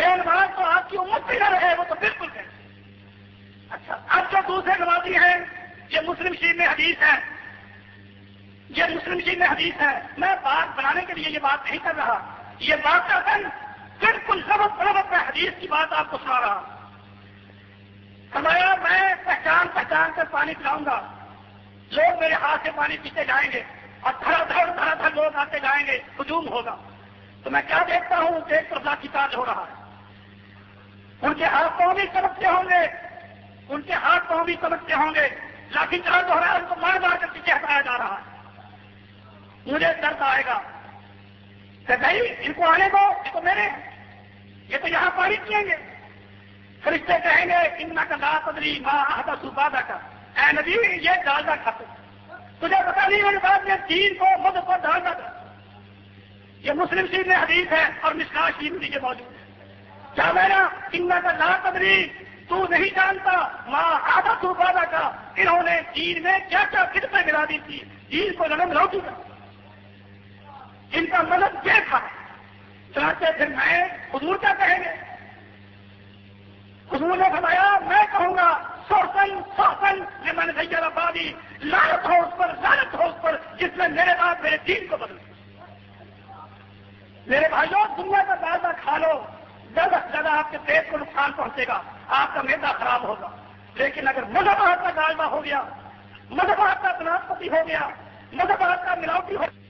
یہ نماز تو آپ کی امت بھی نہ رہے، وہ تو بالکل ہے۔ اچھا، اب جو دوسرے نمازی ہیں، یہ مسلم شریف میں حدیث ہے، یہ مسلم شریف میں حدیث ہے، میں بات بنانے کے لیے یہ بات نہیں کر رہا، یہ بات کا کن بالکل سبق سبق میں حدیث کی بات آپ کو سنا رہا۔ فرمایا میں پہچان پہچان کر پانی پلاؤں گا، لوگ میرے ہاتھ سے پانی پیتے جائیں گے اور دھڑا دھڑ دھڑا دھڑ لوگ آتے جائیں گے، ہجوم ہوگا، تو میں کیا دیکھتا ہوں کہ ایک طرف لاٹھی چارج ہو رہا ہے، ان کے ہاتھ پاؤں بھی چمکتے ہوں گے، ان کے ہاتھ پاؤں بھی چمکتے ہوں گے، لاٹھی چارج ہو رہا ہے، ان کو مار مار کر پیچھے ہٹایا جا رہا ہے۔ مجھے درد آئے گا کہ بھائی ان کو آنے دو، یہ تو میرے ہیں، یہ تو یہاں پانی پیئیں گے۔ فرشتے کہیں گے ان کا لا تدری ماں آتا صوبہ کا، اے نبی یہ ڈالنا کھاتے تجھے پتا نہیں ہونے بعد میں دین کو مدد کو ڈالنا تھا۔ یہ مسلم شریف میں حدیث ہے اور مشکاۃ شریف میں یہ موجود ہے۔ کیا میرا ان کا لا تدری تو نہیں جانتا ماں آتا صوبہ کا، انہوں نے دین میں کیا کیا خدمتیں ملا دی تھی، دین کو نرم لوٹی کر، ان کا مدد یہ تھا۔ چنانچہ پھر میں حضور کیا کہیں گے؟ حضور نے فرمایا میں کہوں گا سوسن سوسن لمن غیر آبادی، لعنت ہو اس پر، لعنت ہو اس پر جس نے میرے بعد میرے دین کو بدل دیا۔ میرے بھائیوں، دنیا کا دادا کھا لو، زیادہ سے زیادہ آپ کے پیٹ کو نقصان پہنچے گا، آپ کا معدہ خراب ہوگا، لیکن اگر مذہب آپ کا غالبہ ہو گیا، مذہب آپ کا بناسپتی ہو گیا، مذہب آپ کا ملاوٹی ہو